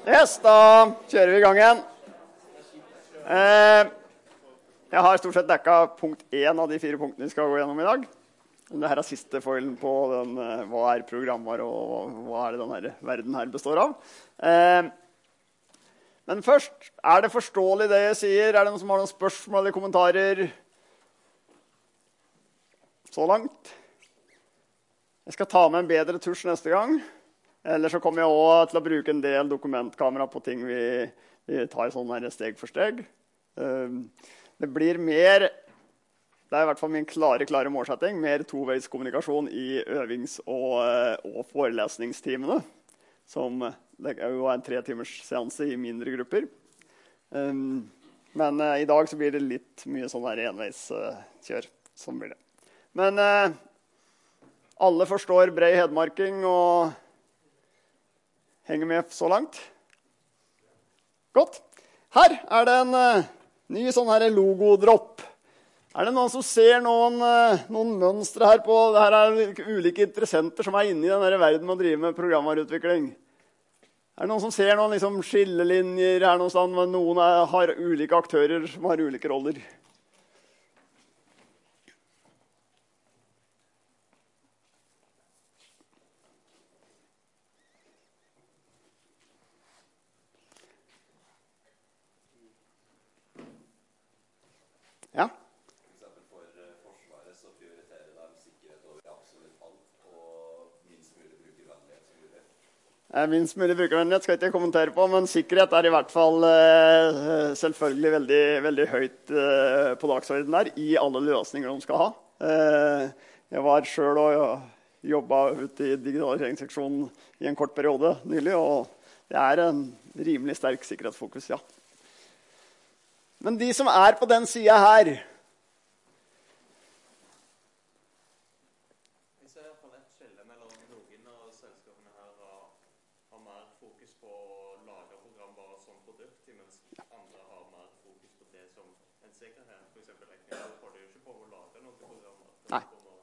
Yes, da kjører vi i gang igjen. Eh, jeg har stort sett dekket punkt én av de fire punktene vi skal gå gjennom i dag. Dette er siste foilen på den, hva er programvare og hva er det denne verden her består av. Eh, men først, er det forståelig det jeg sier? Er det noen som har noen spørsmål eller kommentarer? Så langt. Jeg skal ta med en bedre tusj neste gang. Eller så kommer jeg også til å bruke en del dokumentkamera på ting vi, vi tar sånn her steg for steg. Det blir mer, det er i hvert fall min klare, klare målsetting, mer toveis kommunikasjon i øvings- og, og forelesningstimene. Som det er jo en tre timers seanse i mindre grupper. Men i dag så blir det litt mye sånn her enveiskjør. Sånn blir det. Men alle forstår bred hedmarking og henger med så langt. Godt. Her er det en uh, ny sånn her logodropp. Er det noen som ser noen, uh, noen mønstre her på? Det her er ulike interessenter som er inne i denne verden med å drive med programvareutvikling. Er det noen som ser noen liksom, skillelinjer her noe sånt, men noen er, har ulike aktører som har ulike roller? Ja. For eksempel for Forsvaret så prioriterer de sikkerhet over absolutt alt og minst mulig brukervennlighet som mulig. Minst mulig brukervennlighet skal jeg ikke kommentere på, men sikkerhet er i hvert fall eh, selvfølgelig veldig, veldig høyt eh, på dagsordenen der i alle løsninger de skal ha. Eh, jeg var selv og jobbet ute i digitaliseringsseksjonen i en kort periode nylig, og det er en rimelig sterk sikkerhetsfokus, ja. Men de som er på den siden her... Jeg ser i hvert fall et skille mellom noen av selskapene her har, har mer fokus på å lage program bare som produkt, mens andre har mer fokus på det som en sikkerhet. For eksempel, jeg får det jo ikke på å lage noen programmer. Nei.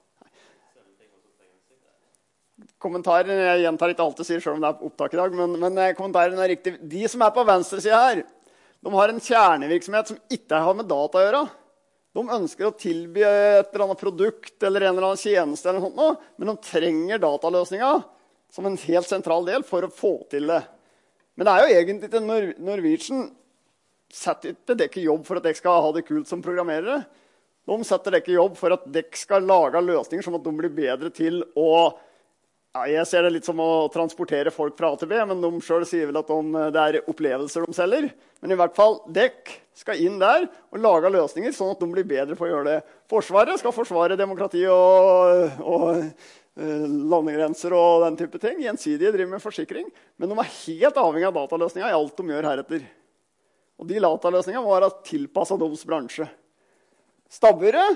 Selge ting og så trenger en sikkerhet. Kommentaren, jeg gjentar ikke alt jeg sier, selv om det er opptak i dag, men, men kommentaren er riktig. De som er på venstre siden her, de har en kjernevirksomhet som ikke har med data å gjøre. De ønsker å tilby et eller annet produkt eller en eller annen tjeneste, eller noe sånt, men de trenger dataløsninger som en helt sentral del for å få til det. Men det er jo egentlig til Nor Norwegian setter ikke dere jobb for at dere skal ha det kult som programmerere. De setter dere jobb for at dere skal lage løsninger som at de blir bedre til å... Ja, jeg ser det litt som å transportere folk fra A til B, men de selv sier vel at de, det er opplevelser de selger. Men i hvert fall, dekk skal inn der og lage løsninger sånn at de blir bedre på å gjøre det. Forsvaret skal forsvare demokrati og, og uh, landegrenser og den type ting. Gjensidige driver med forsikring, men de er helt avhengig av dataløsninger i alt de gjør heretter. Og de dataløsningene må være tilpasset deres bransje. Stabburet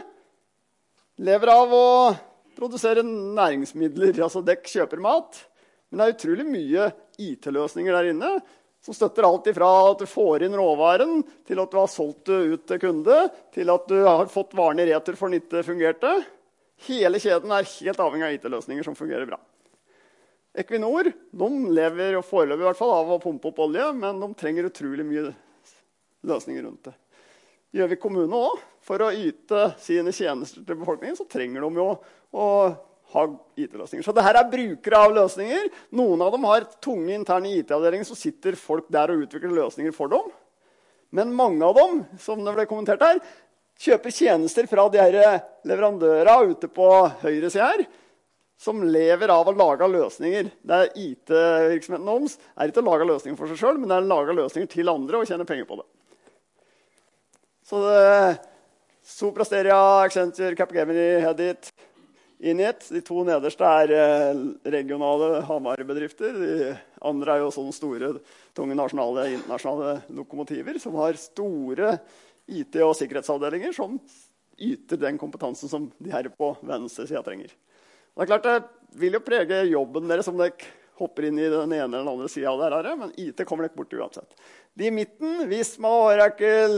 lever av å produsere næringsmidler, altså dekk kjøper mat. Men det er utrolig mye I T-løsninger der inne, som støtter alt ifra at du får inn råvaren, til at du har solgt det ut til kunde, til at du har fått varen I retur for den ikke fungerte. Hele kjeden er helt avhengig av I T-løsninger som fungerer bra. Equinor, de lever og foreløpig I hvert fall av å pumpe opp olje, men de trenger utrolig mye løsninger rundt det. Gjøvik kommune også, for å yte sine tjenester til befolkningen, så trenger de jo å ha I T-løsninger. Så dette er brukere av løsninger. Noen av dem har tunge interne I T-avdelinger, så sitter folk der og utvikler løsninger for dem. Men mange av dem, som det ble kommentert her, kjøper tjenester fra de her leverandører ute på høyre siden her, som lever av å lage løsninger. Det er I T-virksomheten deres er ikke å lage løsninger for seg selv, men det er å lage løsninger til andre og tjene penger på det. Så det, Sopra Steria, Accenture, Capgemini, Hedit, Init. De to nederste er regionale Hamar-bedrifter. De andre er jo sånne store, tunge nasjonale, internasjonale lokomotiver som har store I T- og sikkerhetsavdelinger som yter den kompetansen som de her på venstre siden trenger. Og det er klart, det vil jo prege jobben deres som dere hopper inn I den ene eller den andre siden av det her, men I T kommer dere bort uansett. De I midten, Visma, Oracle...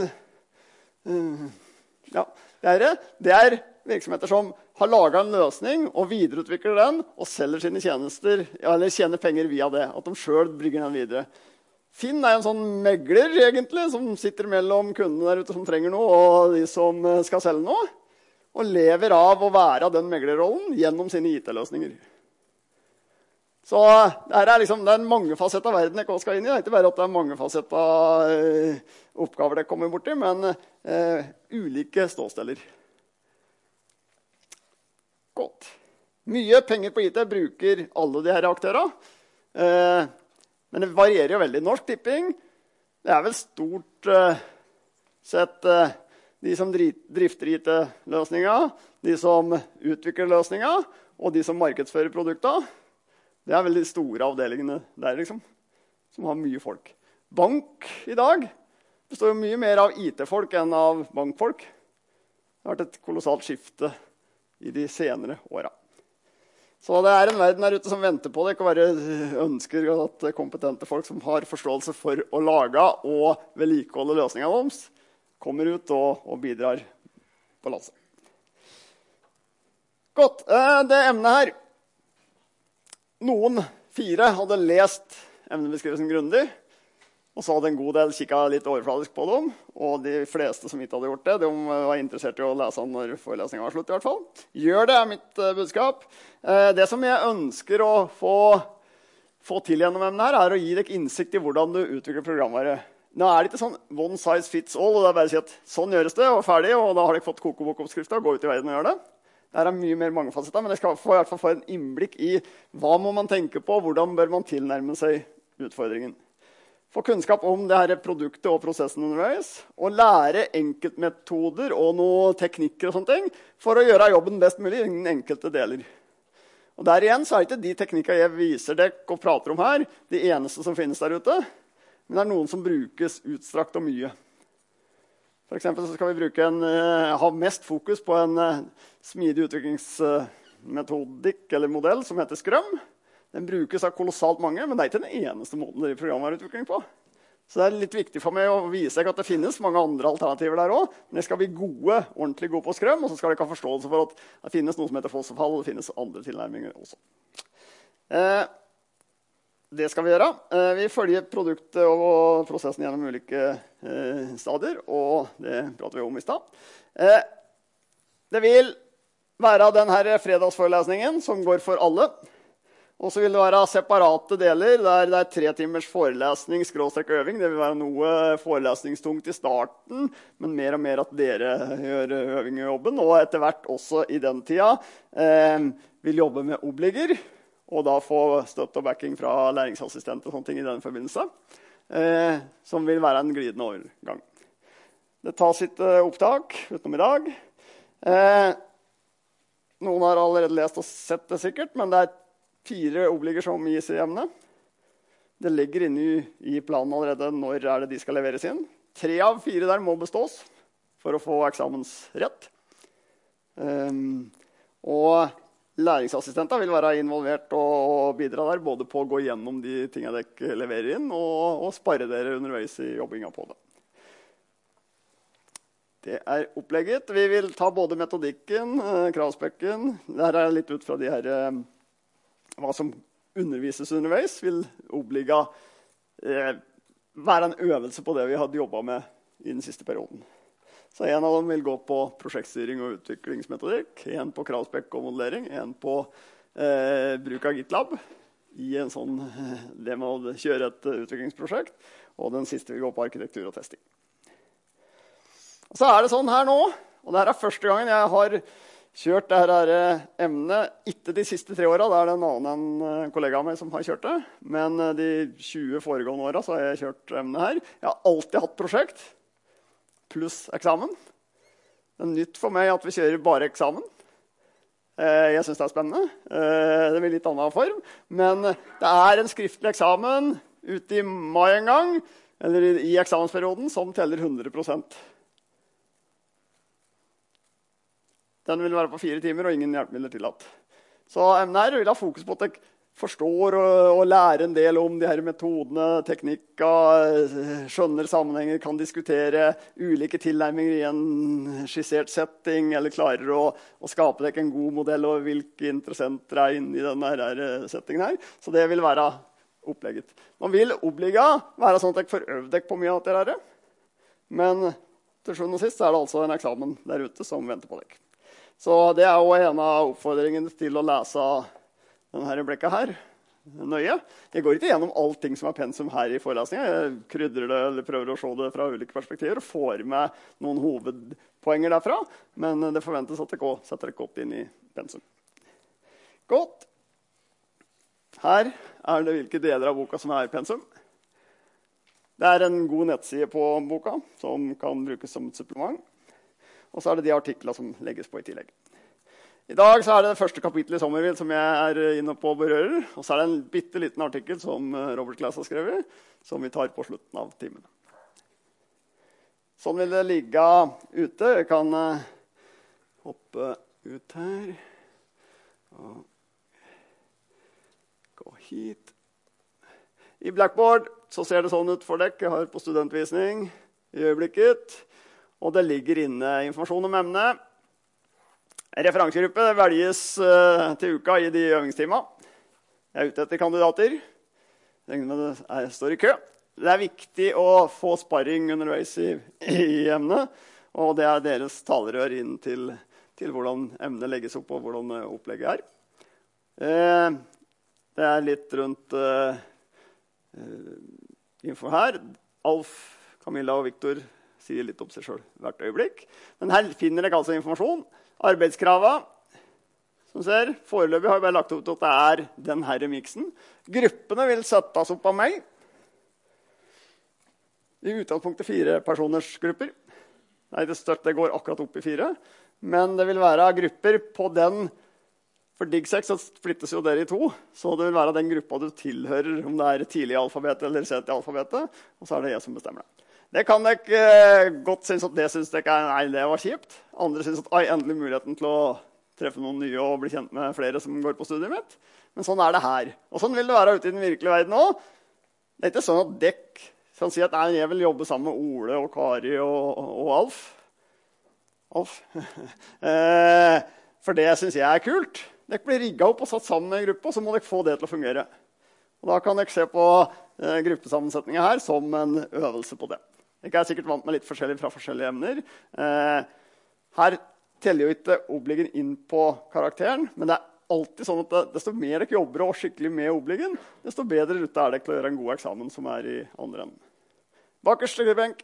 Ja, det er, det er virksomheter som har laget en løsning og videreutvikler den og selger sine tjenester, eller tjener penger via det, at de selv brygger den videre. Finn er en sånn megler, egentlig, som sitter mellom kundene der ute som trenger noe, og de som skal selge noe, og lever av å være den meglerrollen gjennom sine I T-løsninger. Så det er, liksom, det er en mangefasettet verden jeg skal inn i. Det er ikke bare at det er mangefasettet uh, oppgaver det kommer bort i, men uh, ulike ståsteller. Godt. Mye penger på I T bruker alle de her aktørene. Uh, men det varierer jo veldig. Norsk Tipping, det er vel stort uh, sett uh, de som drifter I T-løsninger, de som utvikler løsninger, og de som markedsfører produkter. Det er veldig store avdelingene der, liksom, som har mye folk. Bank i dag består jo mye mer av I T-folk enn av bankfolk. Det har vært et kolossalt skifte i de senere årene. Så det er en verden der ute som venter på det. Ikke bare ønsker at kompetente folk som har forståelse for å lage og vedlikeholde løsningene deres, kommer ut og, og bidrar på lasset. Godt, det emnet her. Noen fire hadde lest emnebeskrivelsen grundig, og så hadde en god del kikket litt overfladisk på dem, og de fleste som ikke hadde gjort det, de var interessert i å lese den når forelesningen var slutt i hvert fall. Gjør det, er mitt uh, budskap. Uh, det som jeg ønsker å få, få til gjennom emnet her, er å gi deg innsikt i hvordan du utvikler programvare. Nå er det ikke sånn one size fits all, og det er bare å si at sånn gjøres det, og ferdig, og da har dere fått kokebokoppskrifter, og gå ut i verden og gjøre det. Det er mye mer mangefasettet, men jeg skal få, i hvert fall få en innblikk i hva må man tenke på, hvordan bør man tilnærme seg utfordringen. Få kunnskap om det her produktet og prosessen underveis, og lære enkeltmetoder og noen teknikker og sånne ting, for å gjøre jobben best mulig i enkelte deler. Og der igjen så er det ikke de teknikker jeg viser dere og prater om her, de eneste som finnes der ute, men det er noen som brukes utstrakt og mye. For eksempel så skal vi bruke en, uh, ha mest fokus på en uh, smidig utviklingsmetodikk eller modell som heter Scrum. Den brukes av kolossalt mange, men det er ikke den eneste måten det er programvareutvikling på. Så det er litt viktig for meg å vise deg at det finnes mange andre alternativer der også. Men jeg skal bli gode, ordentlig gode på Scrum, og så skal dere ha forståelse for at det finnes noe som heter fossefall, og det finnes andre tilnærminger også. Uh, Det skal vi gjøre. Vi følger produktet og prosessen gjennom ulike stadier, og det prater vi om i sted. Det vil være denne fredagsforelesningen som går for alle. Og så vil det være separate deler der det er tre timers forelesning, skråstrek øving. Det vil være noe forelesningstungt i starten, men mer og mer at dere gjør øving i jobben, og etter hvert også i den tida vil jobbe med obliger, og da få støtte og backing fra læringsassistent og sånne ting i den forbindelse, eh, som vil være en glidende overgang. Det tas sitt eh, opptak utenom i dag. Eh, noen har allerede lest og sett det sikkert, men det er fire obliger som gis i emnet. Det ligger inne i, i planen allerede når er det de skal leveres inn. Tre av fire der må bestås for å få eksamensrett. Eh, og læringsassistenter vil være involvert og bidra der, både på å gå gjennom de tingene dere leverer inn, og, og spare dere underveis i jobbinga på det. Det er opplegget. Vi vil ta både metodikken, kravspekken, det her er litt ut fra de her, hva som undervises underveis, vil obliga eh, være en øvelse på det vi hadde jobbet med i den siste perioden. Så en av dem vil gå på prosjektstyring og utviklingsmetodikk, en på kravspekk og modellering, en på eh, bruk av GitLab i en sånn, det med å kjøre et utviklingsprosjekt, og den siste vil gå på arkitektur og testing. Og så er det sånn her nå, og det her er første gangen jeg har kjørt det her emnet, ikke de siste tre årene, det er det en annen kollega av meg som har kjørt det, men de tjue foregående årene så har jeg kjørt emnet her. Jeg har alltid hatt prosjekt, pluss eksamen. Det er nytt for meg at vi kjører bare eksamen. Jeg synes det er spennende. Det blir litt annen form. Men det er en skriftlig eksamen ute i mai en gang, eller i eksamensperioden, som teller hundre prosent. Den vil være på fire timer, og ingen hjelpemidler tillatt. Så emnet her vil ha fokus på at jeg forstår og, og lærer en del om de her metodene, teknikker, skjønner sammenhenger, kan diskutere ulike tilnærminger i en skissert setting, eller klarer å, å skape deg en god modell og hvilke interessenter er inne i denne her settingen her. Så det vil være opplegget. Man vil obliga være sånn at jeg får øvd deg på mye av dette her. Men til sjuende og sist er det altså en eksamen der ute som venter på deg. Så det er jo en av oppfordringene til å lese denne blekka her nøye. Jeg går ikke gjennom alt ting som er pensum her i forelesningen. Jeg krydrer det eller prøver å se det fra ulike perspektiver og får med noen hovedpoenger derfra. Men det forventes at jeg setter dere opp inn i pensum. Godt. Her er det hvilke deler av boka som er pensum. Det er en god nettside på boka som kan brukes som et supplement. Og så er det de artikler som legges på i tillegg. I dag så er det det første kapittelet i Sommervill som jeg er inne på og berører. Og så er det en bitte liten artikkel som Robert Glass har skrevet, som vi tar på slutten av timen. Sånn vil det ligge ute. Jeg kan hoppe ut her. Og gå hit. I Blackboard så ser det sånn ut for dere. Jeg har på studentvisning i øyeblikket. Og det ligger inne informasjon om emnet. Referansegruppe velges uh, til uka i de øvingstimene. Jeg er ute etter kandidater. Jeg regner med det er, står i kø. Det er viktig å få sparring underveis i, i emnet. Og det er deres talerør inn til, til hvordan emnet legges opp og hvordan uh, opplegget er. Uh, det er litt rundt uh, uh, info her. Alf, Camilla og Victor sier litt om seg selv hvert øyeblikk. Men her finner dere altså informasjon. Arbeidskravet, som ser, foreløpig har jeg bare lagt opp til at det er denne miksen. Gruppene vil settes opp av meg. I utgangspunktet fire personers grupper. Nei, det største går akkurat opp i fire. Men det vil være grupper på den, for DigSex så flyttes jo dere i to, så det vil være den gruppa du tilhører, om det er tidlig i alfabetet eller sent i alfabetet, og så er det jeg som bestemmer det. Det kan dere eh, godt synes at det synes dere er, nei, det var kjipt. Andre synes at, oi, endelig muligheten til å treffe noen nye og bli kjent med flere som går på studiet mitt. Men sånn er det her. Og sånn vil det være ute i den virkelige verden også. Det er ikke sånn at dere kan si at, nei, jeg vil jobbe sammen med Ole og Kari og, og Alf. Alf. eh, for det synes jeg er kult. Dere blir rigget opp og satt sammen med en gruppe, og så må dere få det til å fungere. Og da kan dere se på eh, gruppesammensetningen her som en øvelse på det. Jeg er sikkert vant med litt forskjellig fra forskjellige emner. Eh, her teller jo ikke obligen inn på karakteren, men det er alltid sånn at det, desto mer dere jobber og skikkelig med obligen, desto bedre ute er det til å gjøre en god eksamen som er i andre enden. Bakerste benk.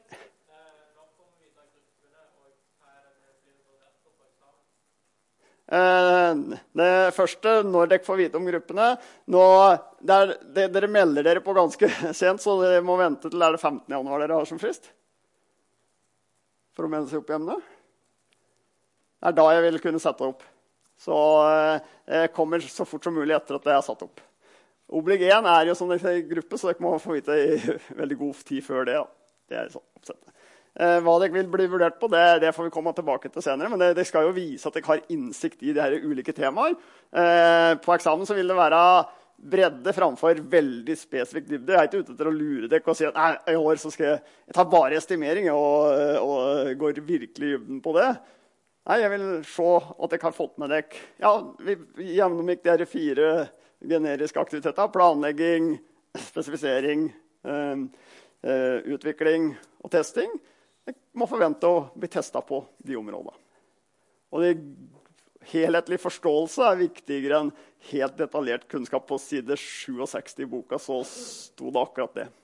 Det første, når dere får vite om gruppene, nå, det er, det, dere melder dere på ganske sent, så dere må vente til er det femtende januar dere har som frist for å melde seg opp i emnet. Det er da jeg vil kunne sette opp. Så jeg kommer så fort som mulig etter at jeg har satt opp. Oblig én er jo som dere sier gruppe, så dere må få vite i veldig god tid før det. Ja. Det er sånn oppsettet. Eh, hva dere vil bli vurdert på, det, det får vi komme tilbake til senere, men det, det skal jo vise at dere har innsikt i de her ulike temaer. Eh, på eksamen så vil det være bredde framfor veldig spesifikt dybde. Jeg er ikke ute etter å lure dere og si at nei, i år så skal jeg, jeg ta bare estimering og, og går virkelig i dybden på det. Nei, jeg vil se at dere har fått med dere. Ja, vi, vi gjennomgikk de her fire generiske aktiviteter, planlegging, spesifisering, eh, eh, utvikling og testing. Jeg må forvente å bli testet på de områdene. Og det helhetlig forståelse er viktigere enn helt detaljert kunnskap. På side sekstisju i boka så stod det akkurat det.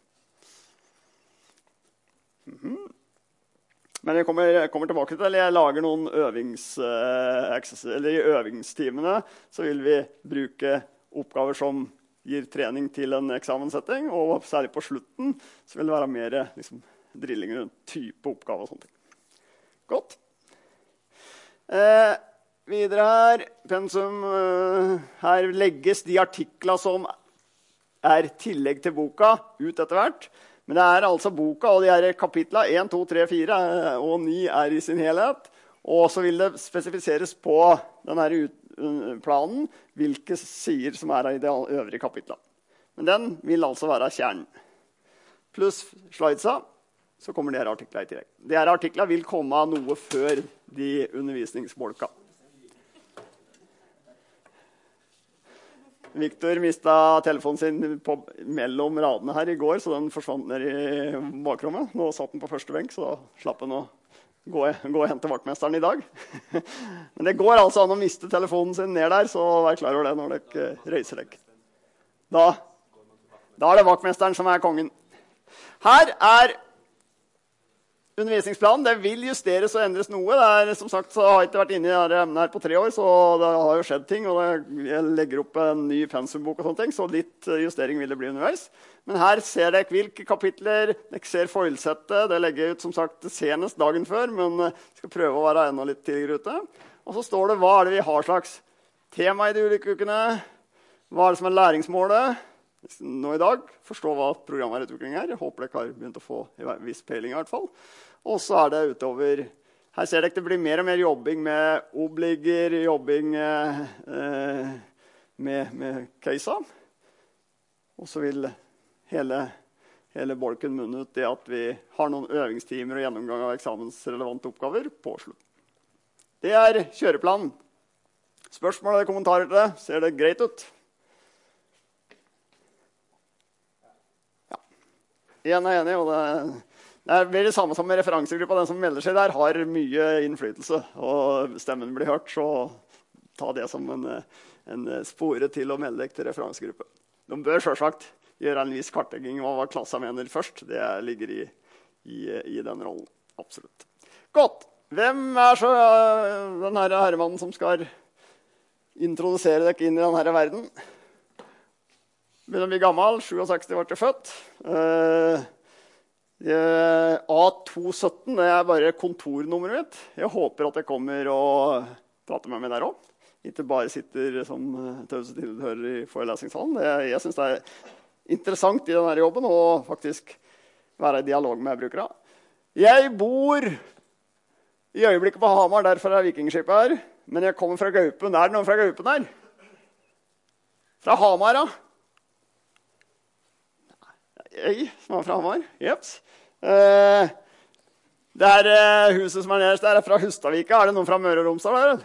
Mm-hmm. Men jeg kommer, jeg kommer tilbake til det. Jeg lager noen øvings, eller i øvingstimene så vil vi bruke oppgaver som gir trening til en eksamenssetting, og særlig på slutten så vil det være mer liksom, drilling rundt type oppgave og sånt. Godt. Eh, videre her, pensum, eh, her legges de artikler som er tillegg til boka ut etter hvert. Men det er altså boka, og de her kapitlene én, to, tre, fire og ni er i sin helhet. Og så vil det spesifiseres på denne planen hvilke sider som er i de øvrige kapitlene. Men den vil altså være kjernen. Pluss slidesa. Så kommer de her artiklene i tillegg. De her artiklene vil komme noe før de undervisningsmålka. Victor mistet telefonen sin på, mellom radene her i går, så den forsvant ned i bakrommet. Nå satt den på første benk, så da slapp den å gå, gå og hente vaktmesteren i dag. Men det går altså an å miste telefonen sin ned der, så vær klar over det når dere reiser dere. Da, da er det vaktmesteren som er kongen. Her er undervisningsplanen. Det vil justeres og endres noe. Det er, som sagt, så har jeg ikke vært inne i dette emnet her på tre år, så det har jo skjedd ting, og det, jeg legger opp en ny pensumbok og sånne ting, så litt justering vil det bli underveis. Men her ser dere hvilke kapitler, dere ser foilsettet, det legger jeg ut som sagt senest dagen før, men jeg skal prøve å være enda litt tidligere ute. Og så står det hva er det vi har slags tema i de ulike ukene, hva er det som er læringsmålet, nå i dag, forstå hva programvareutvikling er. Jeg håper dere har begynt å få en viss peiling i hvert fall. Og så er det utover, her ser dere det blir mer og mer jobbing med obligger, jobbing eh, med, med case. Og så vil hele, hele bolken munne ut det at vi har noen øvingstimer og gjennomgang av eksamensrelevante oppgaver på slutt. Det er kjøreplanen. Spørsmål eller kommentarer til det? Ser det greit ut? En er enig, og det, det blir det samme som med referansegruppa. Den som melder seg der har mye innflytelse, og stemmen blir hørt, så ta det som en, en spore til å melde deg til referansegruppe. De bør selvsagt gjøre en viss kartlegging av hva klassen mener først. Det ligger i, i, i den rollen, absolutt. Godt. Hvem er så den her herremannen som skal introdusere deg inn i denne verden? Begynner å bli gammel, sekstisju ble jeg født. Uh, A to sytten, det er bare kontornummeret mitt. Jeg håper at jeg kommer og prater med meg der også. Ikke bare sitter som tause tilhører i forelesningshallen. Det, jeg synes det er interessant i denne jobben å faktisk være i dialog med brukere. Jeg bor i øyeblikket på Hamar, derfor er Vikingskipet her. Men jeg kommer fra Gaupen. Er det noen fra Gaupen her? Fra Hamar, ja. Jeg som er fra Hamar. Jeps. Eh, det her eh, huset som er nederst der er fra Hustadvika. Er det noen fra Møre og Romsdal der?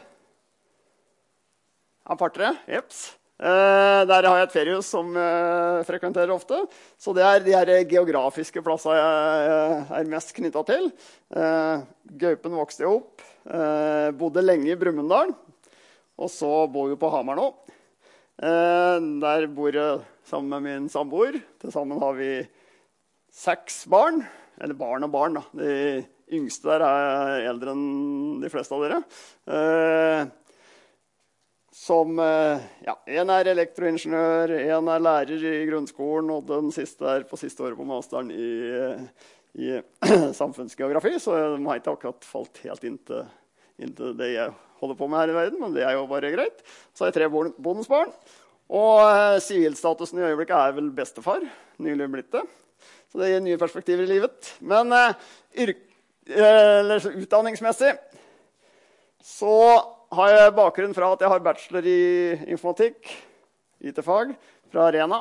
Ja, par-tre. Jeps. Eh, der har jeg et feriehus som jeg eh, frekventerer ofte. Så det er de her geografiske plassene jeg er mest knyttet til. Eh, Gaupen vokste jeg opp. Eh, bodde lenge i Brumunddal. Og så bor vi på Hamar nå. Eh, der bor jeg sammen med min samboer. Til sammen har vi seks barn, eller barn og barn da. De yngste der er eldre enn de fleste av dere. Eh, som, eh, ja, en er elektroingeniør, en er lærer i grunnskolen, og den siste er på siste året på masteren i, i samfunnsgeografi, så de har ikke akkurat falt helt inn til, inn til det jeg holder på med her i verden, men det er jo bare greit. Så har jeg tre bonusbarn. Og sivilstatusen i øyeblikket er vel bestefar, nylig blitt det. Så det gir nye perspektiver i livet. Men eh, eller, utdanningsmessig så har jeg bakgrunn fra at jeg har bachelor i informatikk, I T-fag, fra Arena.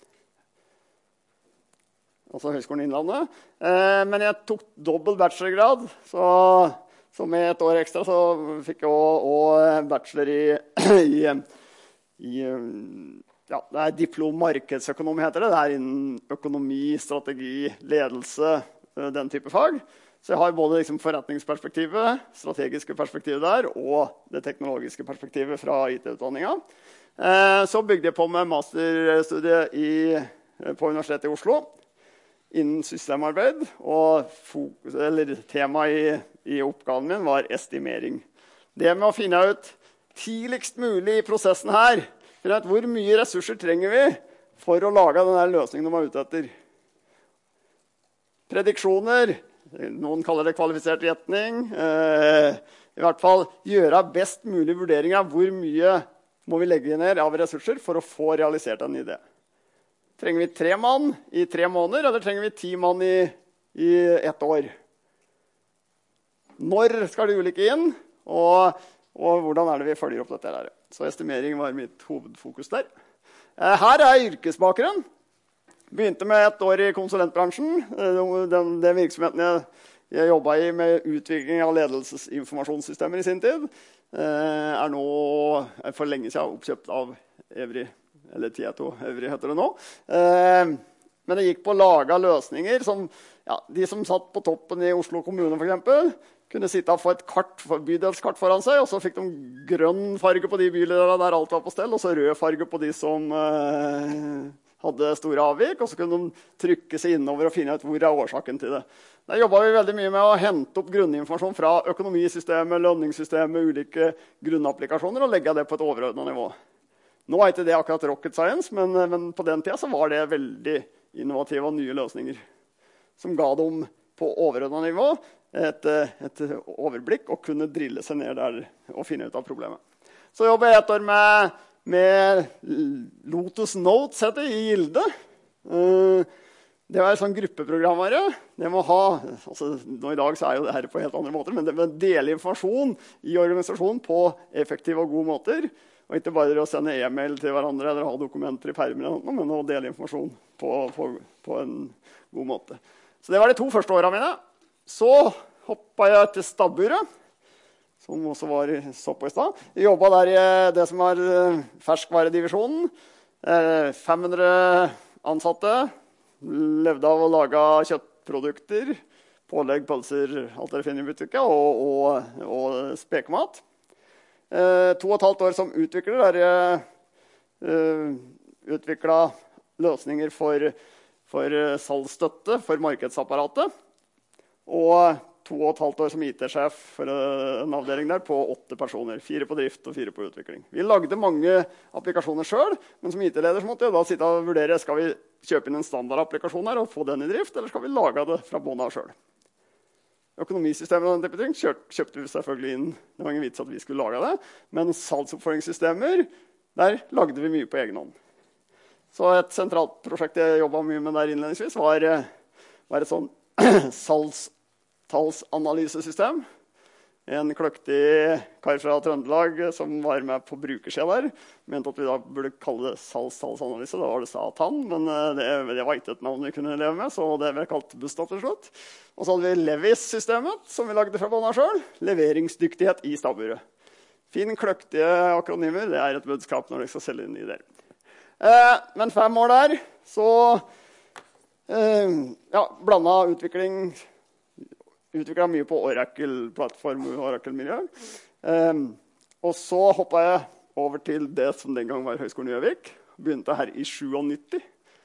Altså Høgskolen Innlandet. Eh, men jeg tok dobbelt bachelorgrad, så, så med et år ekstra så fikk jeg også bachelor i, i I, ja, det er diplom markedsøkonom heter det. Det er innen økonomi, strategi, ledelse, den type fag. Så jeg har både liksom forretningsperspektivet, strategiske perspektivet der, og det teknologiske perspektivet fra I T-utdanningen. Eh, så bygde jeg på med masterstudiet i, på Universitetet i Oslo, innen systemarbeid, og fokus, eller tema i, i oppgaven min var estimering. Det med å finne ut tidligst mulig i prosessen her, for hvor mye ressurser trenger vi for å lage denne løsningen de er ute etter. Prediksjoner, noen kaller det kvalifisert gjetning, eh, i hvert fall gjøre best mulig vurderinger av hvor mye må vi legge ned av ressurser for å få realisert en idé. Trenger vi tre mann i tre måneder, eller trenger vi ti mann i, i ett år? Når skal de ulike inn, og Og hvordan er det vi følger opp dette her? Så estimering var mitt hovedfokus der. Her er yrkesbakgrunn. Begynte med et år i konsulentbransjen. Den, den virksomheten jeg, jeg jobbet i med utvikling av ledelsesinformasjonssystemer i sin tid, er nå er for lenge siden oppkjøpt av Evry eller Tieto Øvrig heter det nå. Eh, men det gikk på å lage løsninger som, ja, de som satt på toppen i Oslo kommune for eksempel, kunne sitte og få et kart, bydelskart foran seg, og så fikk de grønn farge på de bydelene der alt var på stell, og så rød farge på de som eh, hadde store avvik, og så kunne de trykke seg innover og finne ut hvor er årsaken til det. Der jobbet vi veldig mye med å hente opp grunninformasjon fra økonomisystemet, lønningssystemet, ulike grunnapplikasjoner, og legge det på et overordnet nivå. Nå er ikke det akkurat rocket science, men, men på den tiden så var det veldig innovative og nye løsninger, som ga dem på overordnet nivå et, et overblikk og kunne drille seg ned der og finne ut av problemet. Så jobbet jeg et år med, med Lotus Notes, heter det, i Gilde. Det var en sånn gruppeprogrammere. Det må ha, altså, nå i dag så er jo det her på helt andre måter, men det må dele informasjon i organisasjonen på effektive og gode måter. Og ikke bare å sende e-mail til hverandre eller ha dokumenter i permer, men å dele informasjon på, på, på en god måte. Så det var de to første årene mine. Så hoppet jeg til Stabburet, som også var så på i stad. Jeg jobbet der i det som var ferskvaredivisjonen. fem hundre ansatte, levde av å lage kjøttprodukter, pålegg, pølser, alt dere finner i butikken, og, og, og spekemat. Eh, to og et halvt år som utvikler der jeg eh, utviklet løsninger for, for salgsstøtte for markedsapparatet, og to og et halvt år som I T-sjef for en avdeling der på åtte personer, fire på drift og fire på utvikling. Vi lagde mange applikasjoner selv, men som I T-leder så måtte jeg da sitte og vurdere, skal vi kjøpe inn en standardapplikasjon her og få den i drift, eller skal vi lage det fra bånda selv? Økonomisystemer og den type ting kjøpte vi selvfølgelig inn. Det var ingen vits at vi skulle lage det. Men salgsoppføringssystemer, der lagde vi mye på egen hånd. Så et sentralt prosjekt jeg jobbet mye med der innledningsvis var, var et sånn salgstallsanalysesystem. En kløktig kar fra Trøndelag som var med på brukersida der, mente at vi da burde kalle det salgstallsanalyse. Da var det Satan, men det, det var ikke et navn vi kunne leve med, så det ble kalt Busta til slutt. Og så hadde vi Levis-systemet, som vi lagde fra bånda selv. Leveringsdyktighet i Stabburet. Fin, kløktige akronymer, det er et budskap når vi skal selge inn i der. Eh, men fem år der, så eh, ja, blandet utvikling, utviklet mye på Oracle-plattform og Oracle-miljø. Eh, og så hoppet jeg over til det som den gang var Høgskolen i Gjøvik. Begynte her i syttisju.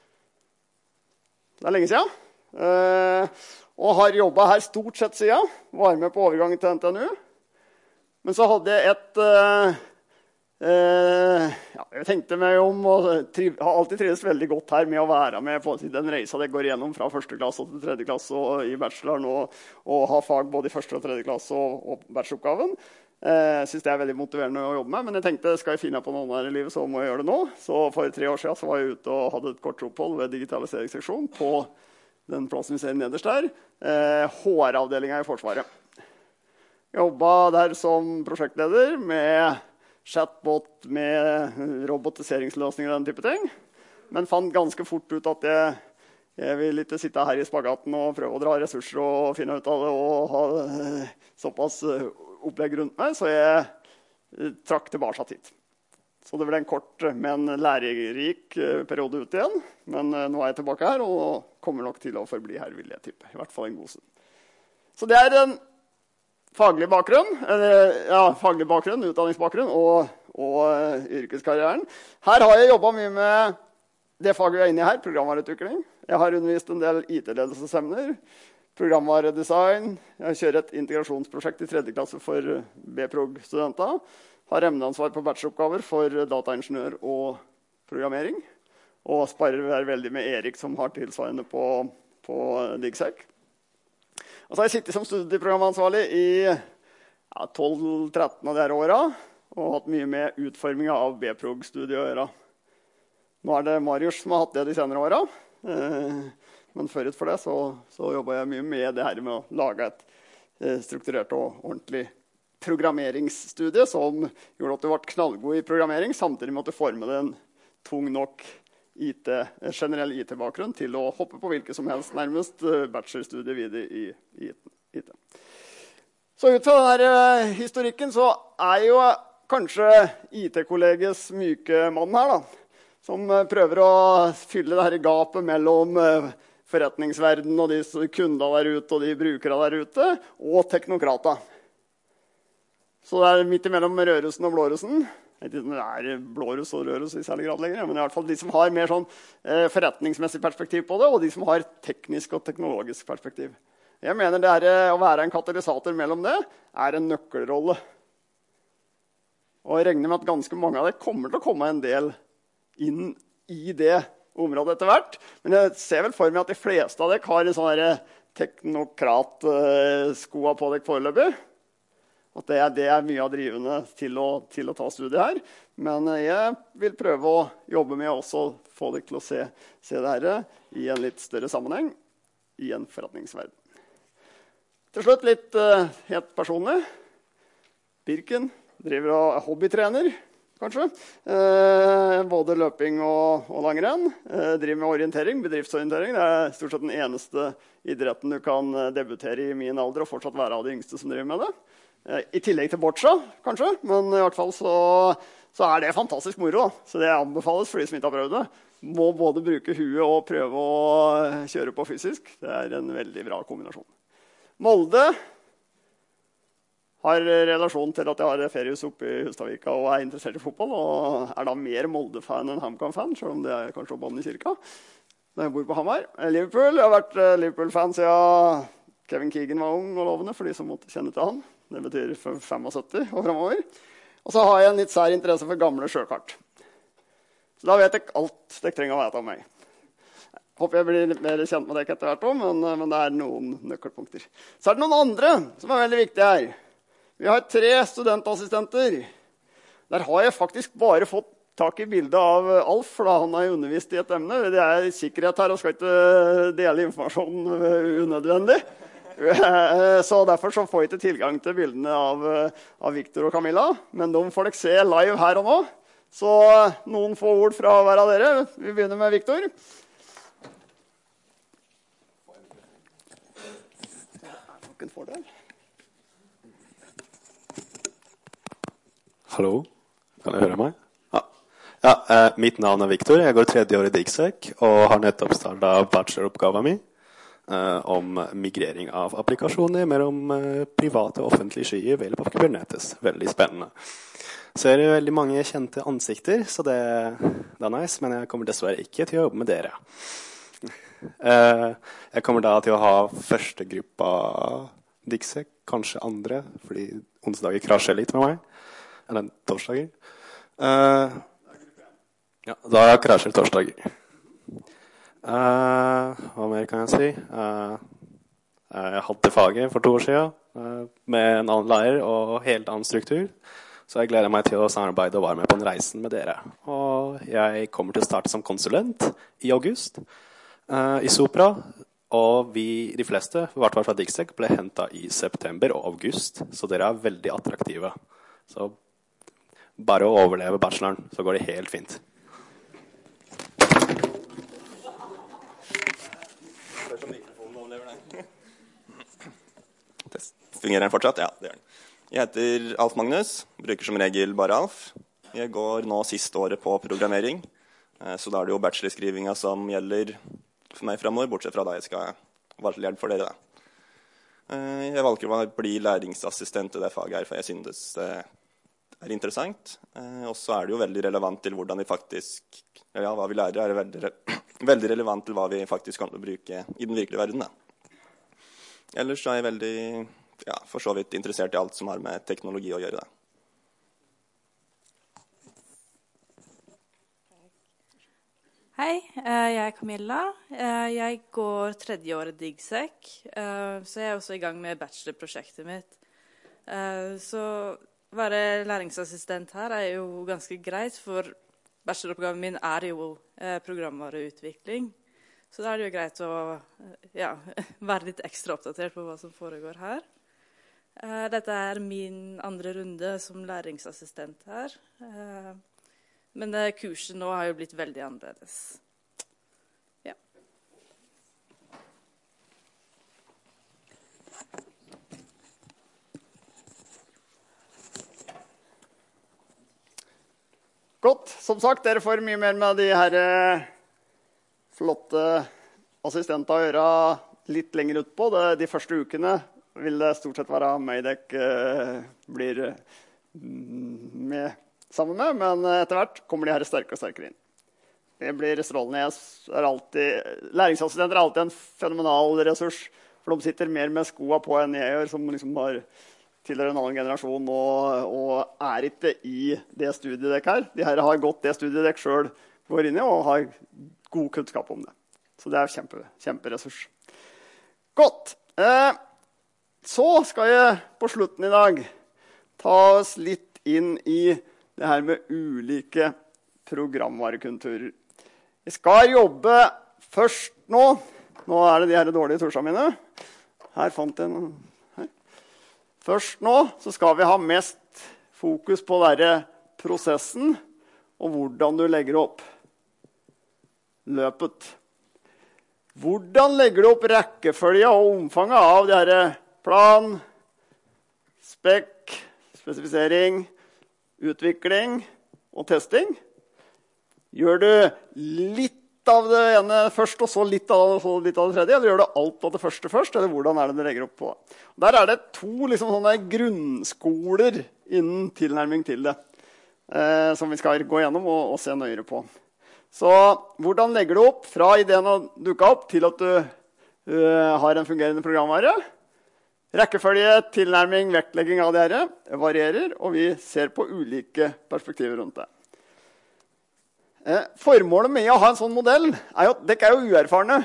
Det er lenge siden. Eh, og har jobbet her stort sett siden. Var med på overgangen til N T N U. Men så hadde jeg et... Eh, eh, ja, jeg tenkte meg om, og triv, har alltid trivdes veldig godt her med å være med på den reisa det går igjennom fra første klasse til tredje klasse og i bacheloren, og, og ha fag både i første og tredje klasse og, og bacheloroppgaven. Eh, jeg synes det er veldig motiverende å jobbe med, men jeg tenkte, skal jeg finne på noe her i livet, så må jeg gjøre det nå. Så for tre år siden så var jeg ute og hadde et kort opphold ved digitaliseringsseksjon på den plassen vi ser nederst der, eh, H R-avdelingen i Forsvaret. Jeg jobbet der som prosjektleder med chatbot, med robotiseringsløsninger og den type ting, men fant ganske fort ut at jeg, jeg vil ikke sitte her i spagaten og prøve å dra ressurser og finne ut av det og ha eh, såpass opplegg rundt meg, så jeg eh, trakk tilbake hit. Så det ble en kort, men lærerik periode ut igjen. Men nå er jeg tilbake her, og kommer nok til å forbli her, vil jeg tippe. I hvert fall en god stund. Så det er en faglig bakgrunn, ja, faglig bakgrunn, utdanningsbakgrunn og, og uh, yrkeskarrieren. Her har jeg jobbet mye med det faget vi er inne i her, programvareutvikling. Jeg har undervist en del I T-ledelsesemner, programvaredesign. Jeg kjører et integrasjonsprosjekt i tredje klasse for B-prog-studenter. Har emneansvar på bacheloroppgaver for dataingeniør og programmering. Og sparer veldig med Erik, som har tilsvarende på, på DigSec. Og så har jeg sittet som studieprogramansvarlig i ja, tolv tretten av disse årene, og hatt mye med utformingen av B-prog-studiet å gjøre. Nå er det Marius som har hatt det de senere årene. Men forut for det så, så jobbet jeg mye med det her med å lage et strukturert og ordentlig programmeringsstudie som gjorde at du ble knallgod i programmering, samtidig med at du formet en tung nok I T, generell I T-bakgrunn til å hoppe på hvilket som helst nærmest bachelorstudie videre i, i I T. Så ut fra denne historikken så er jo kanskje I T-kolleges myke mann her da, som prøver å fylle det her gapet mellom forretningsverden og de kundene der ute og de brukere der ute, og teknokrata. Så det er midt imellom Rørusen og Blårusen. Jeg vet ikke om det er Blårus og Rørus i særlig grad lenger, men i hvert fall de som har mer sånn eh, forretningsmessig perspektiv på det, og de som har teknisk og teknologisk perspektiv. Jeg mener det er, å være en katalysator mellom det er en nøkkelrolle. Og jeg regner med at ganske mange av det kommer til å komme en del inn i det området etter hvert. Men jeg ser vel for meg at de fleste av dere har en sånn teknokrat-skoa på dere foreløpig. At det er, det er mye av drivende til å, til å ta studiet her. Men jeg vil prøve å jobbe med å også få dere til å se, se det her i en litt større sammenheng i en forretningsverden. Til slutt litt uh, helt personlig. Birken driver og er hobbytrener, kanskje. Uh, både løping og, og langrenn. Uh, driver med orientering, bedriftsorientering. Det er stort sett den eneste idretten du kan debutere i min alder og fortsatt være av de yngste som driver med det. I tillegg til boccia, kanskje, men i hvert fall så, så er det fantastisk moro. Da. Så det anbefales for de som ikke har prøvd det. Må både bruke huet og prøve å kjøre på fysisk. Det er en veldig bra kombinasjon. Molde har relasjon til at jeg har feriehus oppe i Hustadvika og er interessert i fotball, og er da mer Molde-fan enn HamKam-fan, selv om det er kanskje å banne i kirka. Da jeg bor på Hamar. Liverpool, jeg har vært Liverpool-fan siden Kevin Keegan var ung og lovende, for de som måtte kjenne til han. Det betyr syttifem og fremover. Og så har jeg en litt sær interesse for gamle sjøkart. Så da vet jeg alt dere trenger å vite om meg. Håper jeg blir litt mer kjent med dere etter hvert også, men, men det er noen nøkkelpunkter. Så er det noen andre som er veldig viktige her. Vi har tre studentassistenter. Der har jeg faktisk bare fått tak i bildet av Alf, for da han har undervist i et emne. Det er sikkerhet her, og skal ikke dele informasjon unødvendig. Så derfor så får jeg ikke tilgang til bildene av, av Victor og Camilla, men de får dere se live her og nå. Så noen få ord fra hver av dere. Vi begynner med Victor. Hallo, kan dere høre meg? Ja, ja eh, mitt navn er Victor. Jeg går tredje år i DIGSEC og har nettopp startet bacheloroppgaven min. Uh, om migrering av applikasjoner mellom uh, private og offentlige skyer ved hjelp av Kubernetes. Veldig spennende. Så er det veldig mange kjente ansikter, så det, det er nice, men jeg kommer dessverre ikke til å jobbe med dere. Uh, jeg kommer da til å ha første gruppa DIGSEC, kanskje andre, fordi onsdager krasjer litt med meg. Eller torsdager. Uh, ja, da krasjer torsdager. Uh, hva mer kan jeg si? Uh, jeg hadde faget for to år siden uh, med en annen lærer og helt annen struktur. Så jeg gleder meg til å samarbeide og være med på en reisen med dere. Og jeg kommer til å starte som konsulent i august uh, i Sopra. Og vi, de fleste, i hvert fall fra DIGSEC, ble hentet i september og august. Så dere er veldig attraktive. Så bare å overleve bacheloren, så går det helt fint. Fungerer den fortsatt? Ja, det gjør den. Jeg heter Alf Magnus, bruker som regel bare Alf. Jeg går nå siste året på programmering, så da er det jo bachelorskrivinga som gjelder for meg fremover, bortsett fra da jeg skal være til hjelp for dere. Da. Jeg valgte å bli læringsassistent i det faget her, for jeg synes det er interessant. Og så er det jo veldig relevant til hvordan vi faktisk, ja, hva vi lærer er veldig, veldig relevant til hva vi faktisk kan bruke i den virkelige verden. Da. Ellers er jeg veldig... Ja, for så vidt interessert i alt som har med teknologi å gjøre det. Hei, jeg er Camilla. Jeg går tredje året DIGSEC, så jeg er også i gang med bachelorprosjektet mitt. Så å være læringsassistent her er jo ganske greit, for bacheloroppgaven min er jo programvareutvikling. Så da er det jo greit å ja, være litt ekstra oppdatert på hva som foregår her. Dette er min andre runde som læringsassistent her. Men kurset nå har jo blitt veldig annerledes. Ja. Godt. Som sagt, dere får mye mer med de her eh, flotte assistenter å gjøre litt lenger ut på. Det, de første ukene vil det stort sett være Maidek eh, blir med sammen med, men etter hvert kommer de her sterkere og sterkere inn. Det blir strålende. Jeg er alltid, læringsassistenter er alltid en fenomenal ressurs, for de sitter mer med skoene på enn jeg gjør, som liksom har tilhører en annen generasjon og, og er ikke i det studiet dere her. De her har gått det studiet dere selv går inn i og har god kunnskap om det. Så det er kjempe, kjemperessurs. Godt. Eh, så skal jeg på slutten i dag ta oss litt inn i det her med ulike programvarekulturer. Jeg skal jobbe først nå. Nå er det de her dårlige tursene mine. Her fant jeg noe. Her. Først nå så skal vi ha mest fokus på denne prosessen og hvordan du legger opp løpet. Hvordan legger du opp rekkefølge og omfanget av det her plan, spekk, spesifisering, utvikling og testing? Gjør du litt av det ene først, og så litt av, så litt av det tredje, eller gjør du alt av det første først, eller hvordan er det du legger opp på? Der er det to liksom, sånne grunnskoler innen tilnærming til det, eh, som vi skal gå gjennom og, og se nøyere på. Så hvordan legger du opp fra ideen å dukke opp til at du uh, har en fungerende programvare? Rekkefølge, tilnærming, vektlegging av det her varierer, og vi ser på ulike perspektiver rundt det. Eh, formålet med å ha en sånn modell er jo at dere er jo uerfarne.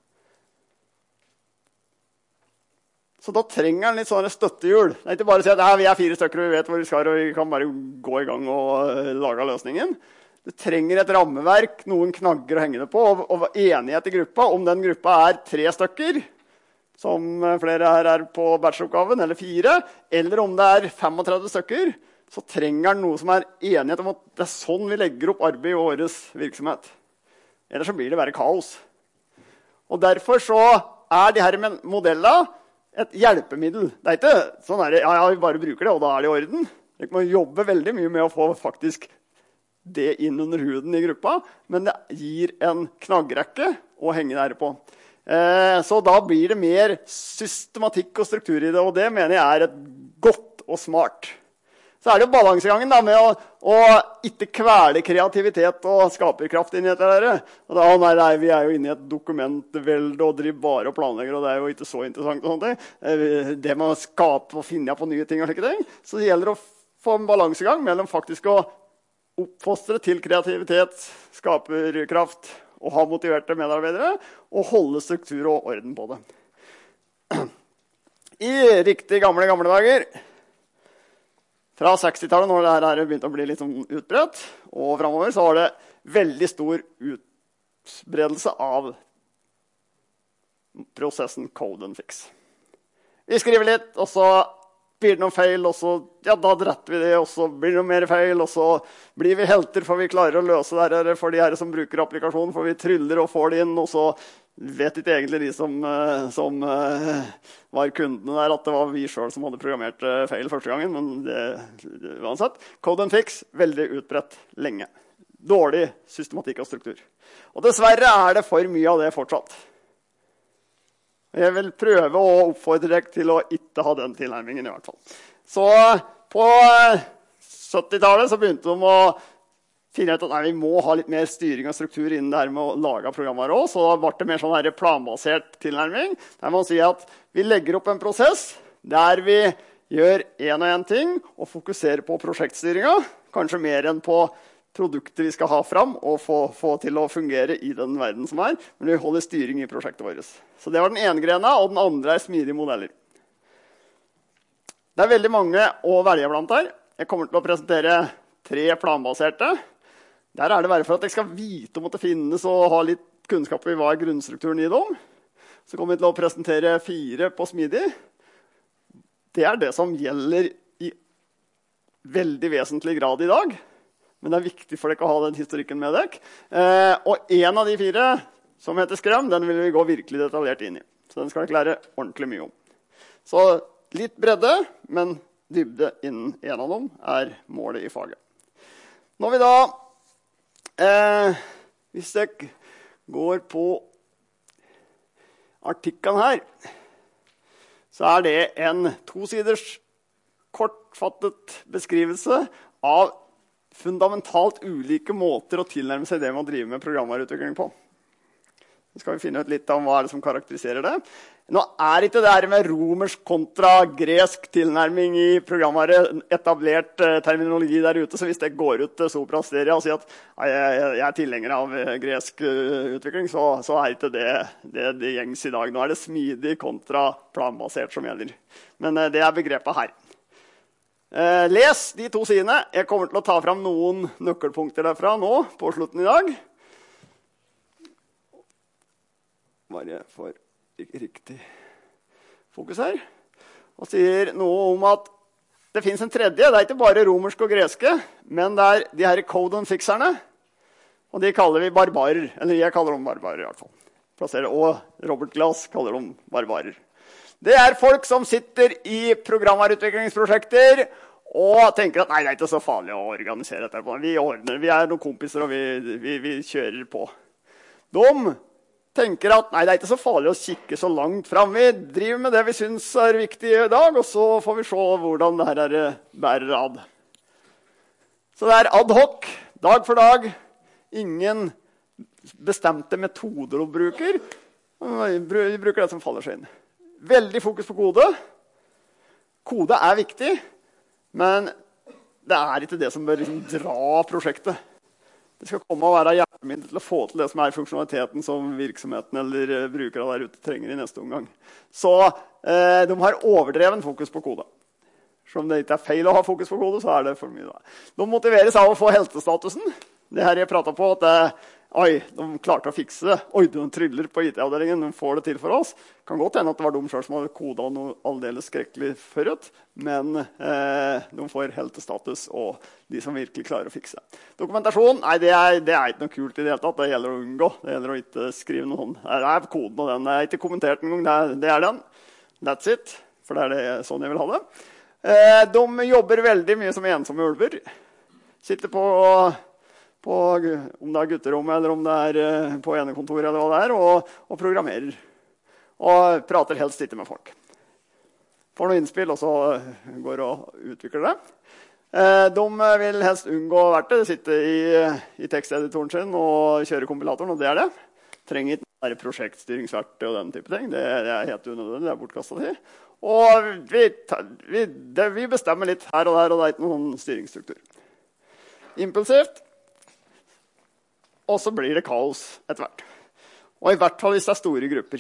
Så da trenger den litt sånne støttehjul. Det er ikke bare å si at vi er fire stykker og vi vet hvor vi skal, og vi kan bare gå i gang og uh, lage løsningen. Du trenger et rammeverk, noen knagger å henge det på, og, og enighet i gruppa. Om den gruppa er tre stykker, som flere her er på bacheloroppgaven, eller fire, eller om det er femogtredve stykker, så trenger den noe som er enighet om at det er sånn vi legger opp arbeid i våres virksomhet. Ellers så blir det bare kaos. Og derfor så er de her modellene et hjelpemiddel. Det er ikke sånn at ja, ja, vi bare bruker det, og da er det i orden. Vi må jobbe veldig mye med å få faktisk det inn under huden i gruppa, men det gir en knaggrekke å henge der på. Eh, så da blir det mer systematikk og struktur i det, og det mener jeg er et godt og smart. Så er det jo balansegangen da, med å, å ikke kvele kreativitet og skaperkraft inn i dette der. Og da, nei, nei, vi er jo inne i et dokumentvelde og driver bare og planlegger, og det er jo ikke så interessant og sånt. Eh, det med å skape og finne på nye ting og slike ting. Så det gjelder å få en balansegang mellom faktisk å oppfostre til kreativitet, skaperkraft og ha motiverte medarbeidere, og holde struktur og orden på det. I riktig gamle, gamle dager, fra sekstitallet, når det her begynte å bli litt sånn utbredt, og fremover, så var det veldig stor utbredelse av prosessen code and fix. Vi skriver litt, og så blir det noen feil, og så ja, da dretter vi det, og så blir det noe mer feil, og så blir vi helter, for vi klarer å løse det her for de her som bruker applikasjonen, for vi tryller og får det inn, og så vet ikke egentlig de som, som var kundene der, at det var vi selv som hadde programmert feil første gangen, men det, uansett. Code and fix, veldig utbredt lenge. Dårlig systematikk og struktur. Og dessverre er det for mye av det fortsatt. Jeg vil prøve å oppfordre dere til å ikke ha den tilnærmingen i hvert fall. Så på syttitallet så begynte de å finne ut at nei, vi må ha litt mer styring og struktur innen det her med å lage programmer også. Så da ble det mer sånn her planbasert tilnærming. Der man sier at vi legger opp en prosess der vi gjør en og en ting og fokuserer på prosjektstyringen, kanskje mer enn på produkter vi skal ha fram og få, få til å fungere i den verden som er, men vi holder styring i prosjektet vårt. Så det var den ene grena, og den andre er smidige modeller. Det er veldig mange å velge blant her. Jeg kommer til å presentere tre planbaserte. Der er det bare for at jeg skal vite om at det finnes og ha litt kunnskap i hva er grunnstrukturen i dem. Så kommer jeg til å presentere fire på smidig. Det er det som gjelder i veldig vesentlig grad i dag. Men det er viktig for dere å ha den historikken med dere. Eh, og en av de fire, som heter Scrum, den vil vi gå virkelig detaljert inn i. Så den skal dere lære ordentlig mye om. Så litt bredde, men dybde innen en av dem er målet i faget. Når vi da Eh, hvis jeg går på artikkelen her, så er det en tosiders kortfattet beskrivelse av fundamentalt ulike måter å tilnærme seg det med å drive med programvareutvikling på. Så skal vi finne ut litt om hva er det som karakteriserer det. Nå er ikke det her med romersk kontra gresk tilnærming i programvare etablert eh, terminologi der ute, så hvis det går ut til Sopra Steria og sier at jeg, jeg, jeg er tilhenger av eh, gresk uh, utvikling, så, så er ikke det, det, det gjengs i dag. Nå er det smidig kontra planbasert som gjelder. Men eh, det er begrepet her. Eh, les de to sidene. Jeg kommer til å ta fram noen nøkkelpunkter derfra nå på slutten i dag. Bare for riktig fokus her. Og sier noe om at det finnes en tredje. Det er ikke bare romersk og greske, men det er de her code-on-fixerne. Og de kaller vi barbarer. Eller jeg kaller dem barbarer i hvert fall. Plasserer, og Robert Glass kaller dem barbarer. Det er folk som sitter i programvareutviklingsprosjekter og tenker at nei, det er ikke så farlig å organisere dette. Vi ordner, vi er noen kompiser, og vi, vi, vi kjører på. De tenker at nei, det er ikke så farlig å kikke så langt frem. Vi driver med det vi synes er viktig i dag, og så får vi se hvordan det her er bærer ad. Så det er ad hoc, dag for dag. Ingen bestemte metoder å bruke. Vi bruker det som faller seg inn. Veldig fokus på kode. Kode er viktig, men det er ikke det som bør liksom dra prosjektet. Det skal komme og være hjelpemiddel til å få til det som er funksjonaliteten som virksomheten eller brukere der ute trenger i neste omgang. Så eh, de har overdreven fokus på kode. Så om det ikke er feil å ha fokus på kode, så er det for mye da. De motiveres av å få heltestatusen. Det her jeg pratet på, at det, oi, de klarte å fikse det. Oi, de tryller på I T-avdelingen, de får det til for oss. Kan godt hende at det var de selv som hadde kodet noe aldeles skrekkelig forut, men eh, de får heltestatus, og de som virkelig klarer å fikse. Dokumentasjon, nei, det er, det er ikke noe kult i det hele tatt. Det gjelder å unngå. Det gjelder å ikke skrive noe sånn. Det er koden og den. Det er ikke kommentert en gang. Det er, det er den. That's it. For det er det, sånn jeg vil ha det. Eh, de jobber veldig mye som ensomme ulver. Sitter på, på om det er gutterommet eller om det er eh, på enekontoret eller hva det er, og, og programmerer. Og prater helst ikke med folk. Får noe innspill, og så går og utvikler det. De vil helst unngå verktøy, sitte i, i teksteditoren sin og kjøre kompilatoren, og det er det. Trenger ikke være prosjektstyringsverktøy og den type ting. Det, det er helt unødvendig, det er bortkastet tid. Og vi, vi, det, vi bestemmer litt her og der, og det er ikke noen styringsstruktur. Impulsivt. Og så blir det kaos etter hvert. Og i hvert fall hvis det er store grupper.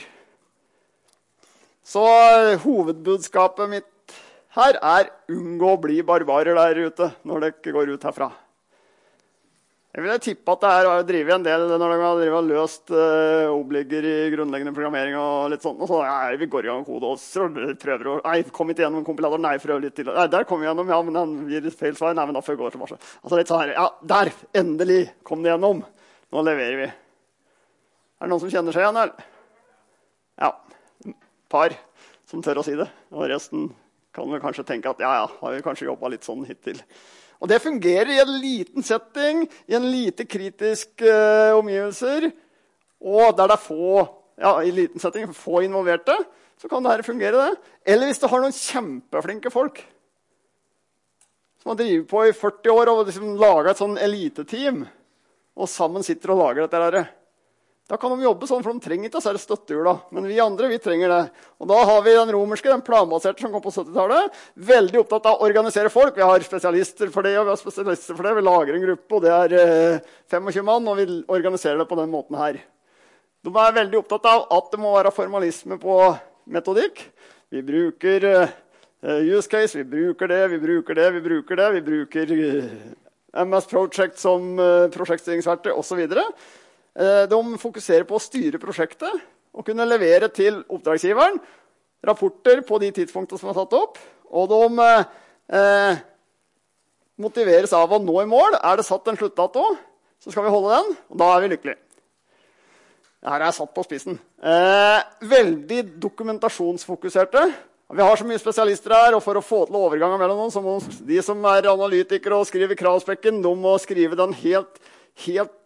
Så hovedbudskapet mitt her er unngå å bli barbarer der ute når det ikke går ut herfra. Jeg vil tippe at det er å drive en del når de har drivet løst uh, obligger i grunnleggende programmering og litt sånn. Og så ja, vi går i gang med kode og så prøver å, nei, kom ikke gjennom kompilator, nei, prøv litt til. Nei, der kom vi gjennom, ja, men han gir feil svar, nei, men da får vi gå tilbake. Altså litt sånn her, ja, der, endelig kom det gjennom. Nå leverer vi. Er det noen som kjenner seg igjen, eller? Ja, par som tør å si det, og resten kan vi kanskje tenke at ja, ja, har vi kanskje jobbet litt sånn hittil. Og det fungerer i en liten setting, i en lite kritisk uh, omgivelser, og der det er få, ja, i liten setting, få involverte, så kan det her fungere det. Eller hvis du har noen kjempeflinke folk, som har drivet på i førti år og liksom laget et sånn eliteteam, og sammen sitter og lager dette her. Da kan de jobbe sånn, for de trenger ikke å se støttehjul da. Men vi andre, vi trenger det. Og da har vi den romerske, den planbaserte som kom på syttitallet. Veldig opptatt av å organisere folk. Vi har spesialister for det, og vi har spesialister for det. Vi lager en gruppe, og det er eh, tjuefem mann, og vi organiserer det på den måten her. De er veldig opptatt av at det må være formalisme på metodikk. Vi bruker eh, use case, vi bruker det, vi bruker det, vi bruker det. Vi bruker eh, M S Project som eh, prosjektstyringsverktøy, og så videre. De fokuserer på å styre prosjektet og kunne levere til oppdragsgiveren rapporter på de tidspunktene som er tatt opp. Og de eh, motiveres av å nå i mål. Er det satt en sluttdato, så skal vi holde den, og da er vi lykkelige. Her er jeg satt på spissen. Eh, veldig dokumentasjonsfokuserte. Vi har så mye spesialister her, og for å få til overgangen mellom noen, så må de som er analytikere og skriver kravspekken, de må skrive den helt helt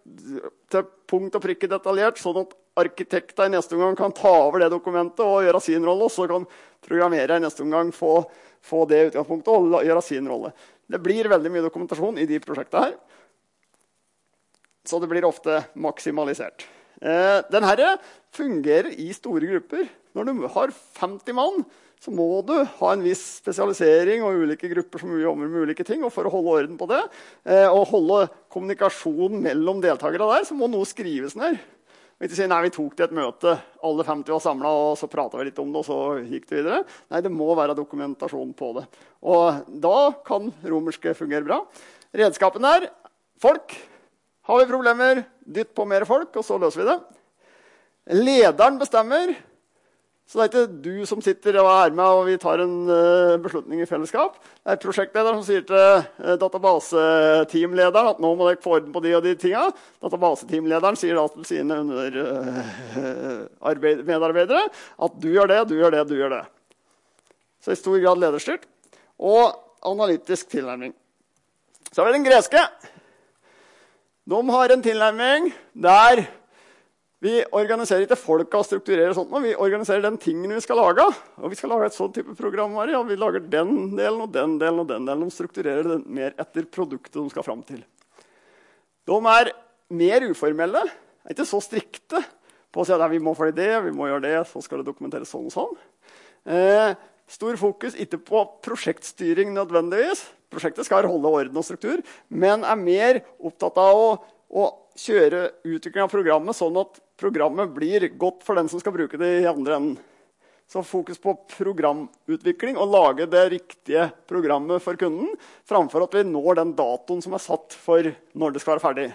til punkt og prikke detaljert, sånn at arkitekter i neste omgang kan ta over det dokumentet og gjøre sin rolle, og så kan programmerere i neste omgang få, få det utgangspunktet og la, gjøre sin rolle. Det blir veldig mye dokumentasjon i de prosjektene her, så det blir ofte maksimalisert. Eh, den her fungerer i store grupper. Når du har femti mann, så må du ha en viss spesialisering og ulike grupper som jobber med ulike ting, og for å holde orden på det, eh, og holde kommunikasjon mellom deltakere der, så må noe skrives ned. Og ikke si, nei, vi tok det et møte, alle femti var samlet, og så pratet vi litt om det, og så gikk det videre. Nei, det må være dokumentasjon på det. Og da kan romerske fungere bra. Redskapen er folk. Har vi problemer, dytt på mer folk, og så løser vi det. Lederen bestemmer, så det er ikke du som sitter og er med, og vi tar en uh, beslutning i fellesskap. Det er prosjektlederen som sier til uh, databaseteamlederen at nå må dere få orden på de og de tingene. Databaseteamlederen sier da til sine under, uh, arbeid, medarbeidere at du gjør det, du gjør det, du gjør det. Så i stor grad lederstyrt. Og analytisk tilnærming. Så har vi den greske. De har en tilnærming der vi organiserer ikke folk og strukturerer sånt, men vi organiserer den tingen vi skal lage. Og vi skal lage et sånn type program, ja, vi lager den delen og den delen og den delen. De strukturerer det mer etter produktet de skal fram til. De er mer uformelle, er ikke så strikte på å si at vi må få det, vi må gjøre det, så skal det dokumenteres sånn og sånn. Eh, stor fokus ikke på prosjektstyring nødvendigvis. Prosjektet skal holde orden og struktur, men er mer opptatt av å, å kjøre utvikling av programmet sånn at programmet blir godt for den som skal bruke det i andre enden. Så fokus på programutvikling og lage det riktige programmet for kunden, framfor at vi når den datoen som er satt for når det skal være ferdig.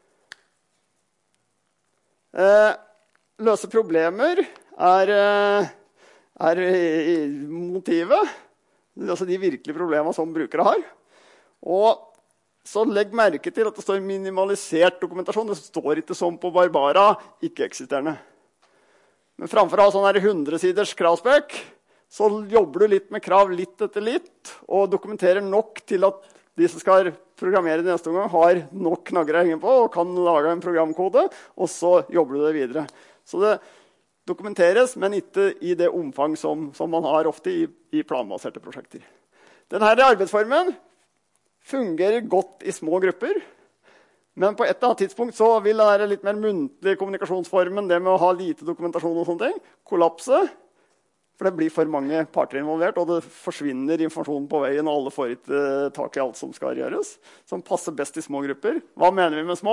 Eh, løse problemer er, er motivet, altså de virkelige problemene som brukere har. Og så legg merke til at det står minimalisert dokumentasjon. Det står ikke som på Barbara, ikke eksisterende. Men framfor å ha sånn her hundre-siders kravspekk, så jobber du litt med krav litt etter litt, og dokumenterer nok til at de som skal programmere i neste omgang har nok knagger å henge på, og kan lage en programkode, og så jobber du det videre. Så det dokumenteres, men ikke i det omfang som, som man har ofte i, i planbaserte prosjekter. Denne arbeidsformen fungerer godt i små grupper, men på et eller annet tidspunkt så vil den litt mer muntlige kommunikasjonsformen, det med å ha lite dokumentasjon og sånne ting, kollapse, for det blir for mange parter involvert, og det forsvinner informasjon på veien, og alle får ikke tak i alt som skal gjøres, som passer best i små grupper. Hva mener vi med små?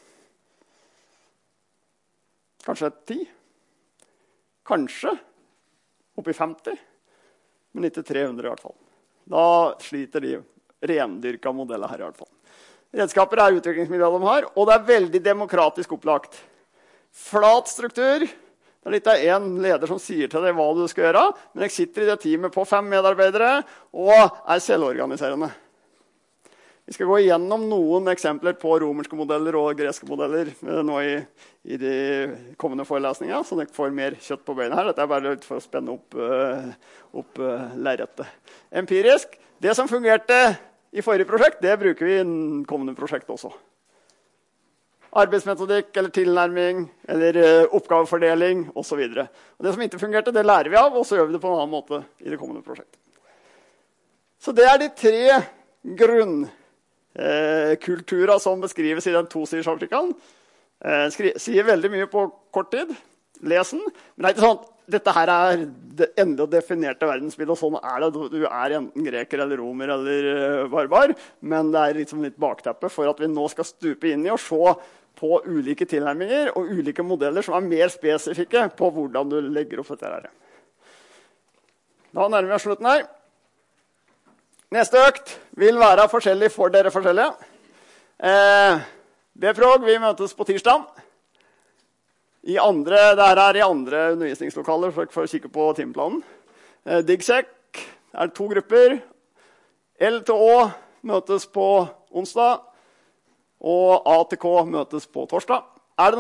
Kanskje ti? Kanskje oppi femti, men ikke tre hundre i hvert fall. Da sliter de rendyrka modeller her i hvert fall. Redskaper er utviklingsmiljøet de har, og det er veldig demokratisk opplagt. Flat struktur, det er litt av en leder som sier til deg hva du skal gjøre, men jeg sitter i det teamet på fem medarbeidere og er selvorganiserende. Vi skal gå igjennom noen eksempler på romerske modeller og greske modeller nå i, i de kommende forelesningene, så dere får mer kjøtt på beina her. Dette er bare for å spenne opp, uh, opp uh, lerretet. Empirisk, det som fungerte i forrige prosjekt, det bruker vi i en kommende prosjekt også. Arbeidsmetodikk, eller tilnærming, eller uh, oppgavefordeling, og så videre. Og det som ikke fungerte, det lærer vi av, og så gjør vi det på en annen måte i det kommende prosjektet. Så det er de tre grunn Eh, kultura som beskrives i den tosidersartikkelen. Eh, sier veldig mye på kort tid. Les den. Men det er ikke sånn at dette her er det enda definerte verdensbildet, og sånn er det. Du er enten greker eller romer eller uh, barbar, men det er liksom litt bakteppe for at vi nå skal stupe inn i og se på ulike tilnærminger og ulike modeller som er mer spesifikke på hvordan du legger opp dette her. Da nærmer vi oss slutten her. Neste økt vil være forskjellig for dere forskjellige. Eh, B-prog, vi møtes på tirsdag. I andre, det her er i andre undervisningslokaler for å kikke på timeplanen. Eh, DigSec er to grupper. L til Å møtes på onsdag, og A til K møtes på torsdag.